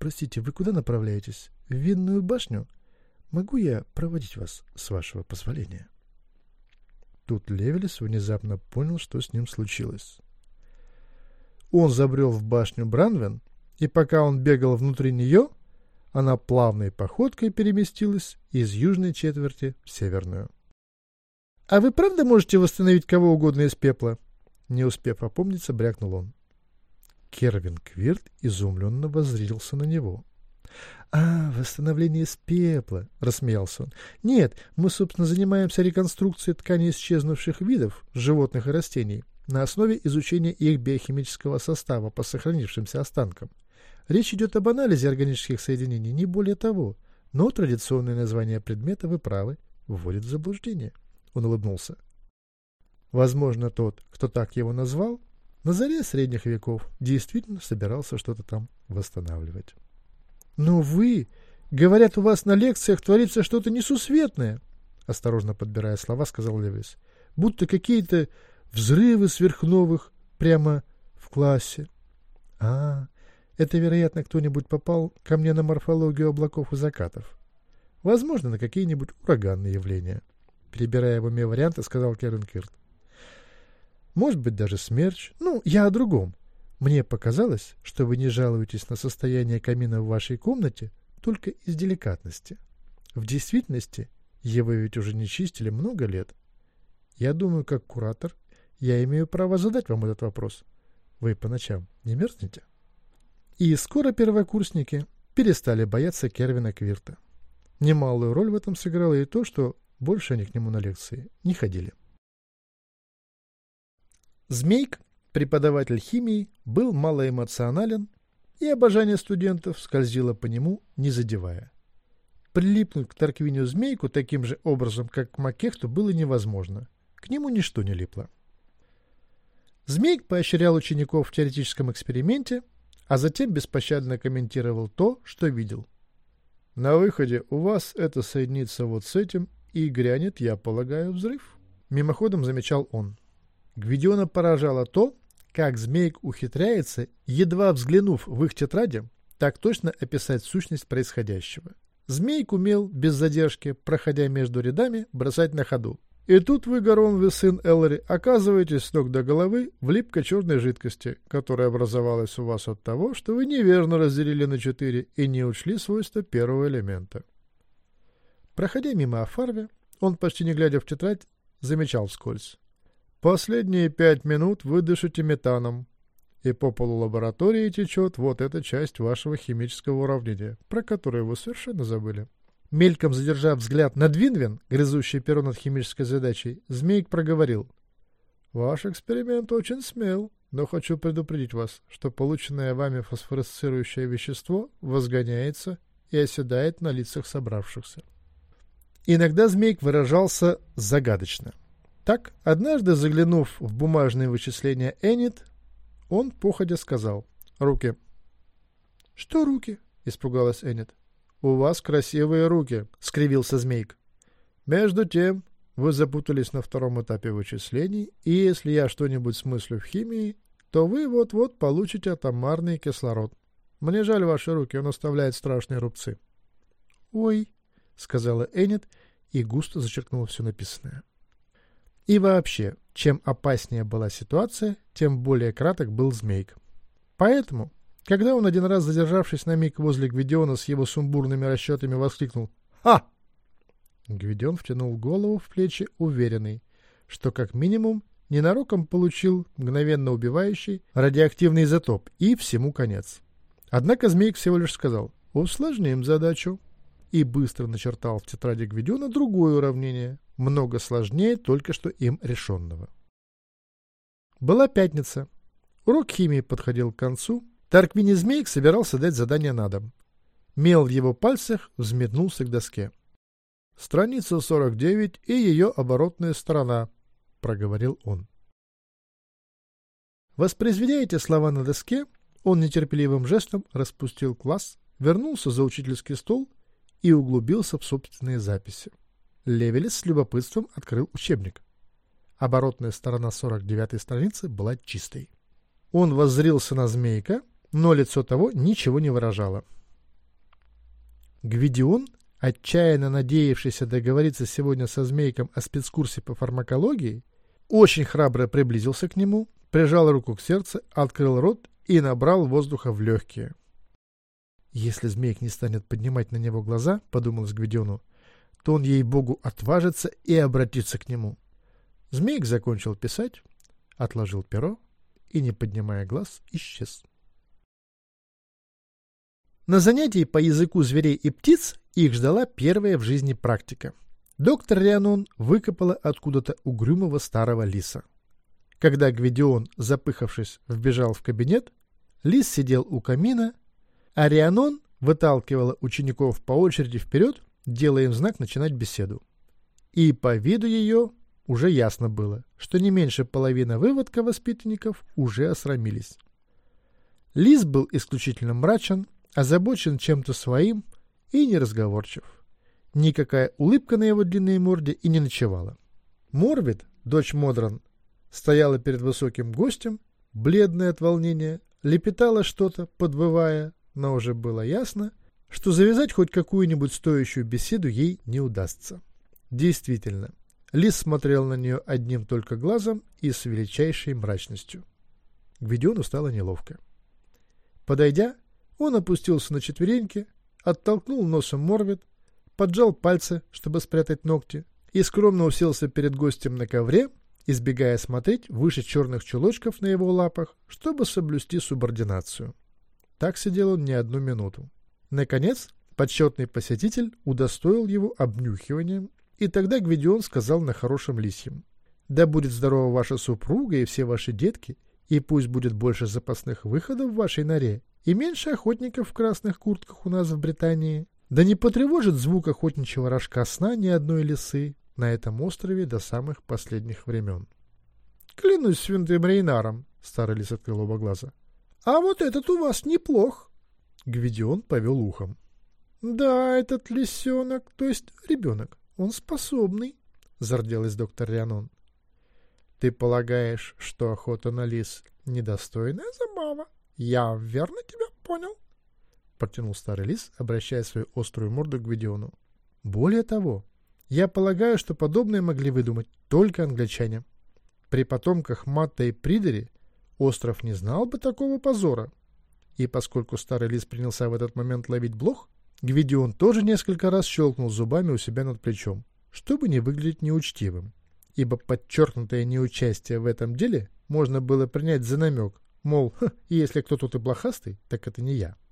простите, вы куда направляетесь? В винную башню? Могу я проводить вас, с вашего позволения?» Тут Левелес внезапно понял, что с ним случилось. Он забрел в башню Бранвен, и пока он бегал внутри нее, она плавной походкой переместилась из южной четверти в северную. «А вы правда можете восстановить кого угодно из пепла?» Не успев опомниться, брякнул он. Кервин Квирт изумленно воззрился на него. «А, восстановление из пепла!» — рассмеялся он. «Нет, мы, собственно, занимаемся реконструкцией тканей исчезнувших видов, животных и растений, на основе изучения их биохимического состава по сохранившимся останкам. Речь идет об анализе органических соединений, не более того, но традиционное название предмета, вы правы, вводит в заблуждение». Он улыбнулся. Возможно, тот, кто так его назвал, на заре средних веков действительно собирался что-то там восстанавливать. «Но вы... Говорят, у вас на лекциях творится что-то несусветное!» Осторожно подбирая слова, сказал Левис. «Будто какие-то взрывы сверхновых прямо в классе». «А, это, вероятно, кто-нибудь попал ко мне на морфологию облаков и закатов. Возможно, на какие-нибудь ураганные явления». Перебирая в уме варианты, сказал Кервин Квирт. «Может быть, даже смерч. Ну, я о другом. Мне показалось, что вы не жалуетесь на состояние камина в вашей комнате только из деликатности. В действительности его ведь уже не чистили много лет. Я думаю, как куратор, я имею право задать вам этот вопрос. Вы по ночам не мерзнете?» И скоро первокурсники перестали бояться Кервина Квирта. Немалую роль в этом сыграло и то, что больше они к нему на лекции не ходили. Змейк, преподаватель химии, был малоэмоционален, и обожание студентов скользило по нему, не задевая. Прилипнуть к Тарквинию Змейку таким же образом, как к Маккехту, было невозможно. К нему ничто не липло. Змейк поощрял учеников в теоретическом эксперименте, а затем беспощадно комментировал то, что видел. «На выходе у вас это соединится вот с этим, и грянет, я полагаю, взрыв», — мимоходом замечал он. Гвидиона поражало то, как Змейк ухитряется, едва взглянув в их тетради, так точно описать сущность происходящего. Змейк умел, без задержки, проходя между рядами, бросать на ходу. «И тут вы, Гаронве, сын Эллари, оказываетесь с ног до головы в липкой черной жидкости, которая образовалась у вас от того, что вы неверно разделили на четыре и не учли свойства первого элемента». Проходя мимо Афарве, он, почти не глядя в тетрадь, замечал вскользь. «Последние пять минут вы дышите метаном, и по полу лаборатории течет вот эта часть вашего химического уравнения, про которое вы совершенно забыли». Мельком задержав взгляд на Двинвен, грызущий перо над химической задачей, Змейк проговорил. «Ваш эксперимент очень смел, но хочу предупредить вас, что полученное вами фосфоресцирующее вещество возгоняется и оседает на лицах собравшихся». Иногда Змейк выражался загадочно. Так, однажды заглянув в бумажные вычисления Энит, он походя сказал: «Руки». «Что руки?» — испугалась Энит. «У вас красивые руки», — скривился Змейк. «Между тем, вы запутались на втором этапе вычислений, и если я что-нибудь смыслю в химии, то вы вот-вот получите атомарный кислород. Мне жаль ваши руки, он оставляет страшные рубцы». «Ой», — сказала Энит и густо зачеркнула все написанное. И вообще, чем опаснее была ситуация, тем более краток был Змейк. Поэтому, когда он один раз, задержавшись на миг возле Гвидиона с его сумбурными расчетами, воскликнул «Ха!», Гвидион втянул голову в плечи, уверенный, что как минимум ненароком получил мгновенно убивающий радиоактивный изотоп, и всему конец. Однако Змейк всего лишь сказал «Усложним задачу» и быстро начертал в тетради Гвидиона другое уравнение, много сложнее только что им решенного. Была пятница. Урок химии подходил к концу. Тарквини Змейк собирался дать задание на дом. Мел в его пальцах взметнулся к доске. «Страница сорок девять и ее оборотная сторона», — проговорил он. Воспроизведя эти слова на доске, он нетерпеливым жестом распустил класс, вернулся за учительский стол и углубился в собственные записи. Левелес с любопытством открыл учебник. Оборотная сторона сорок девятой страницы была чистой. Он воззрился на Змейка, но лицо того ничего не выражало. Гвидион, отчаянно надеявшийся договориться сегодня со Змейком о спецкурсе по фармакологии, очень храбро приблизился к нему, прижал руку к сердцу, открыл рот и набрал воздуха в легкие. «Если Змейк не станет поднимать на него глаза, — подумалось Гвидиону, — то он, ей-богу, отважится и обратится к нему». Змейк закончил писать, отложил перо и, не поднимая глаз, исчез. На занятии по языку зверей и птиц их ждала первая в жизни практика. Доктор Рианон выкопала откуда-то угрюмого старого лиса. Когда Гвидион, запыхавшись, вбежал в кабинет, лис сидел у камина, а Рианон выталкивала учеников по очереди вперед, делая им знак начинать беседу. И по виду ее уже ясно было, что не меньше половины выводка воспитанников уже осрамились. Лис был исключительно мрачен, озабочен чем-то своим и неразговорчив. Никакая улыбка на его длинной морде и не ночевала. Морвид, дочь Модран, стояла перед высоким гостем, бледная от волнения, лепетала что-то, подвывая, но уже было ясно, что завязать хоть какую-нибудь стоящую беседу ей не удастся. Действительно, лис смотрел на нее одним только глазом и с величайшей мрачностью. Гвидиону стало неловко. Подойдя, он опустился на четвереньки, оттолкнул носом Морвид, поджал пальцы, чтобы спрятать ногти, и скромно уселся перед гостем на ковре, избегая смотреть выше черных чулочков на его лапах, чтобы соблюсти субординацию. Так сидел он не одну минуту. Наконец, почетный посетитель удостоил его обнюхиванием, и тогда Гвидион сказал на хорошем лисьем: «Да будет здорова ваша супруга и все ваши детки, и пусть будет больше запасных выходов в вашей норе, и меньше охотников в красных куртках у нас в Британии. Да не потревожит звук охотничьего рожка сна ни одной лисы на этом острове до самых последних времен». «Клянусь святым Рейнаром», — старый лис открыл оба глаза. «А вот этот у вас неплох». Гвидион повел ухом. «Да, этот лисенок, то есть ребенок, он способный», — зарделась доктор Рианон. «Ты полагаешь, что охота на лис — недостойная забава? Я верно тебя понял?» — протянул старый лис, обращая свою острую морду к Гвидиону. «Более того, я полагаю, что подобное могли выдумать только англичане. При потомках Матта и Придери остров не знал бы такого позора». И поскольку старый лис принялся в этот момент ловить блох, Гвидион тоже несколько раз щелкнул зубами у себя над плечом, чтобы не выглядеть неучтивым, ибо подчеркнутое неучастие в этом деле можно было принять за намек, мол, если кто тут и блохастый, так это не я.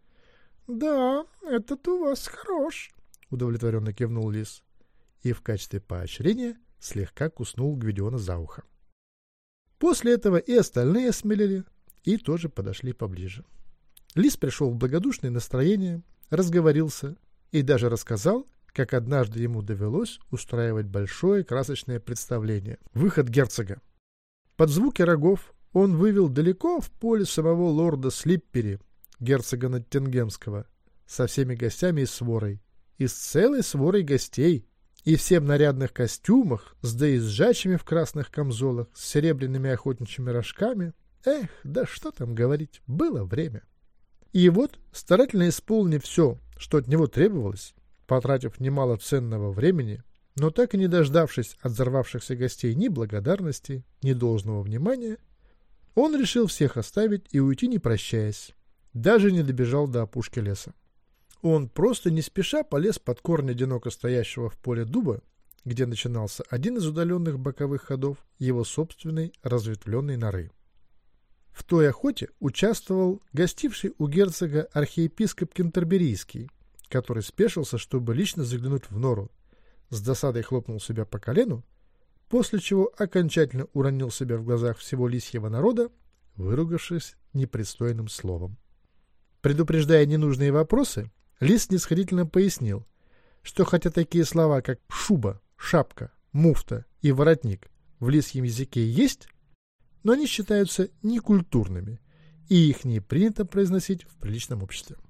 «Да, этот у вас хорош», — удовлетворенно кивнул лис, и в качестве поощрения слегка куснул Гвидиона за ухо. После этого и остальные осмелели, и тоже подошли поближе. Лис пришел в благодушное настроение, разговорился и даже рассказал, как однажды ему довелось устраивать большое красочное представление — выход герцога. Под звуки рогов он вывел далеко в поле самого лорда Слиппери, герцога Ноттингемского, со всеми гостями и сворой, и с целой сворой гостей, и все в нарядных костюмах, с доезжачими в красных камзолах, с серебряными охотничьими рожками. Эх, да что там говорить, было время. И вот, старательно исполнив все, что от него требовалось, потратив немало ценного времени, но так и не дождавшись от взорвавшихся гостей ни благодарности, ни должного внимания, он решил всех оставить и уйти, не прощаясь. Даже не добежал до опушки леса. Он просто не спеша полез под корни одиноко стоящего в поле дуба, где начинался один из удаленных боковых ходов его собственной разветвленной норы. В той охоте участвовал гостивший у герцога архиепископ Кентерберийский, который спешился, чтобы лично заглянуть в нору, с досадой хлопнул себя по колену, после чего окончательно уронил себя в глазах всего лисьего народа, выругавшись непристойным словом. Предупреждая ненужные вопросы, лис снисходительно пояснил, что хотя такие слова, как «шуба», «шапка», «муфта» и «воротник» в лисьем языке есть, но они считаются некультурными, и их не принято произносить в приличном обществе.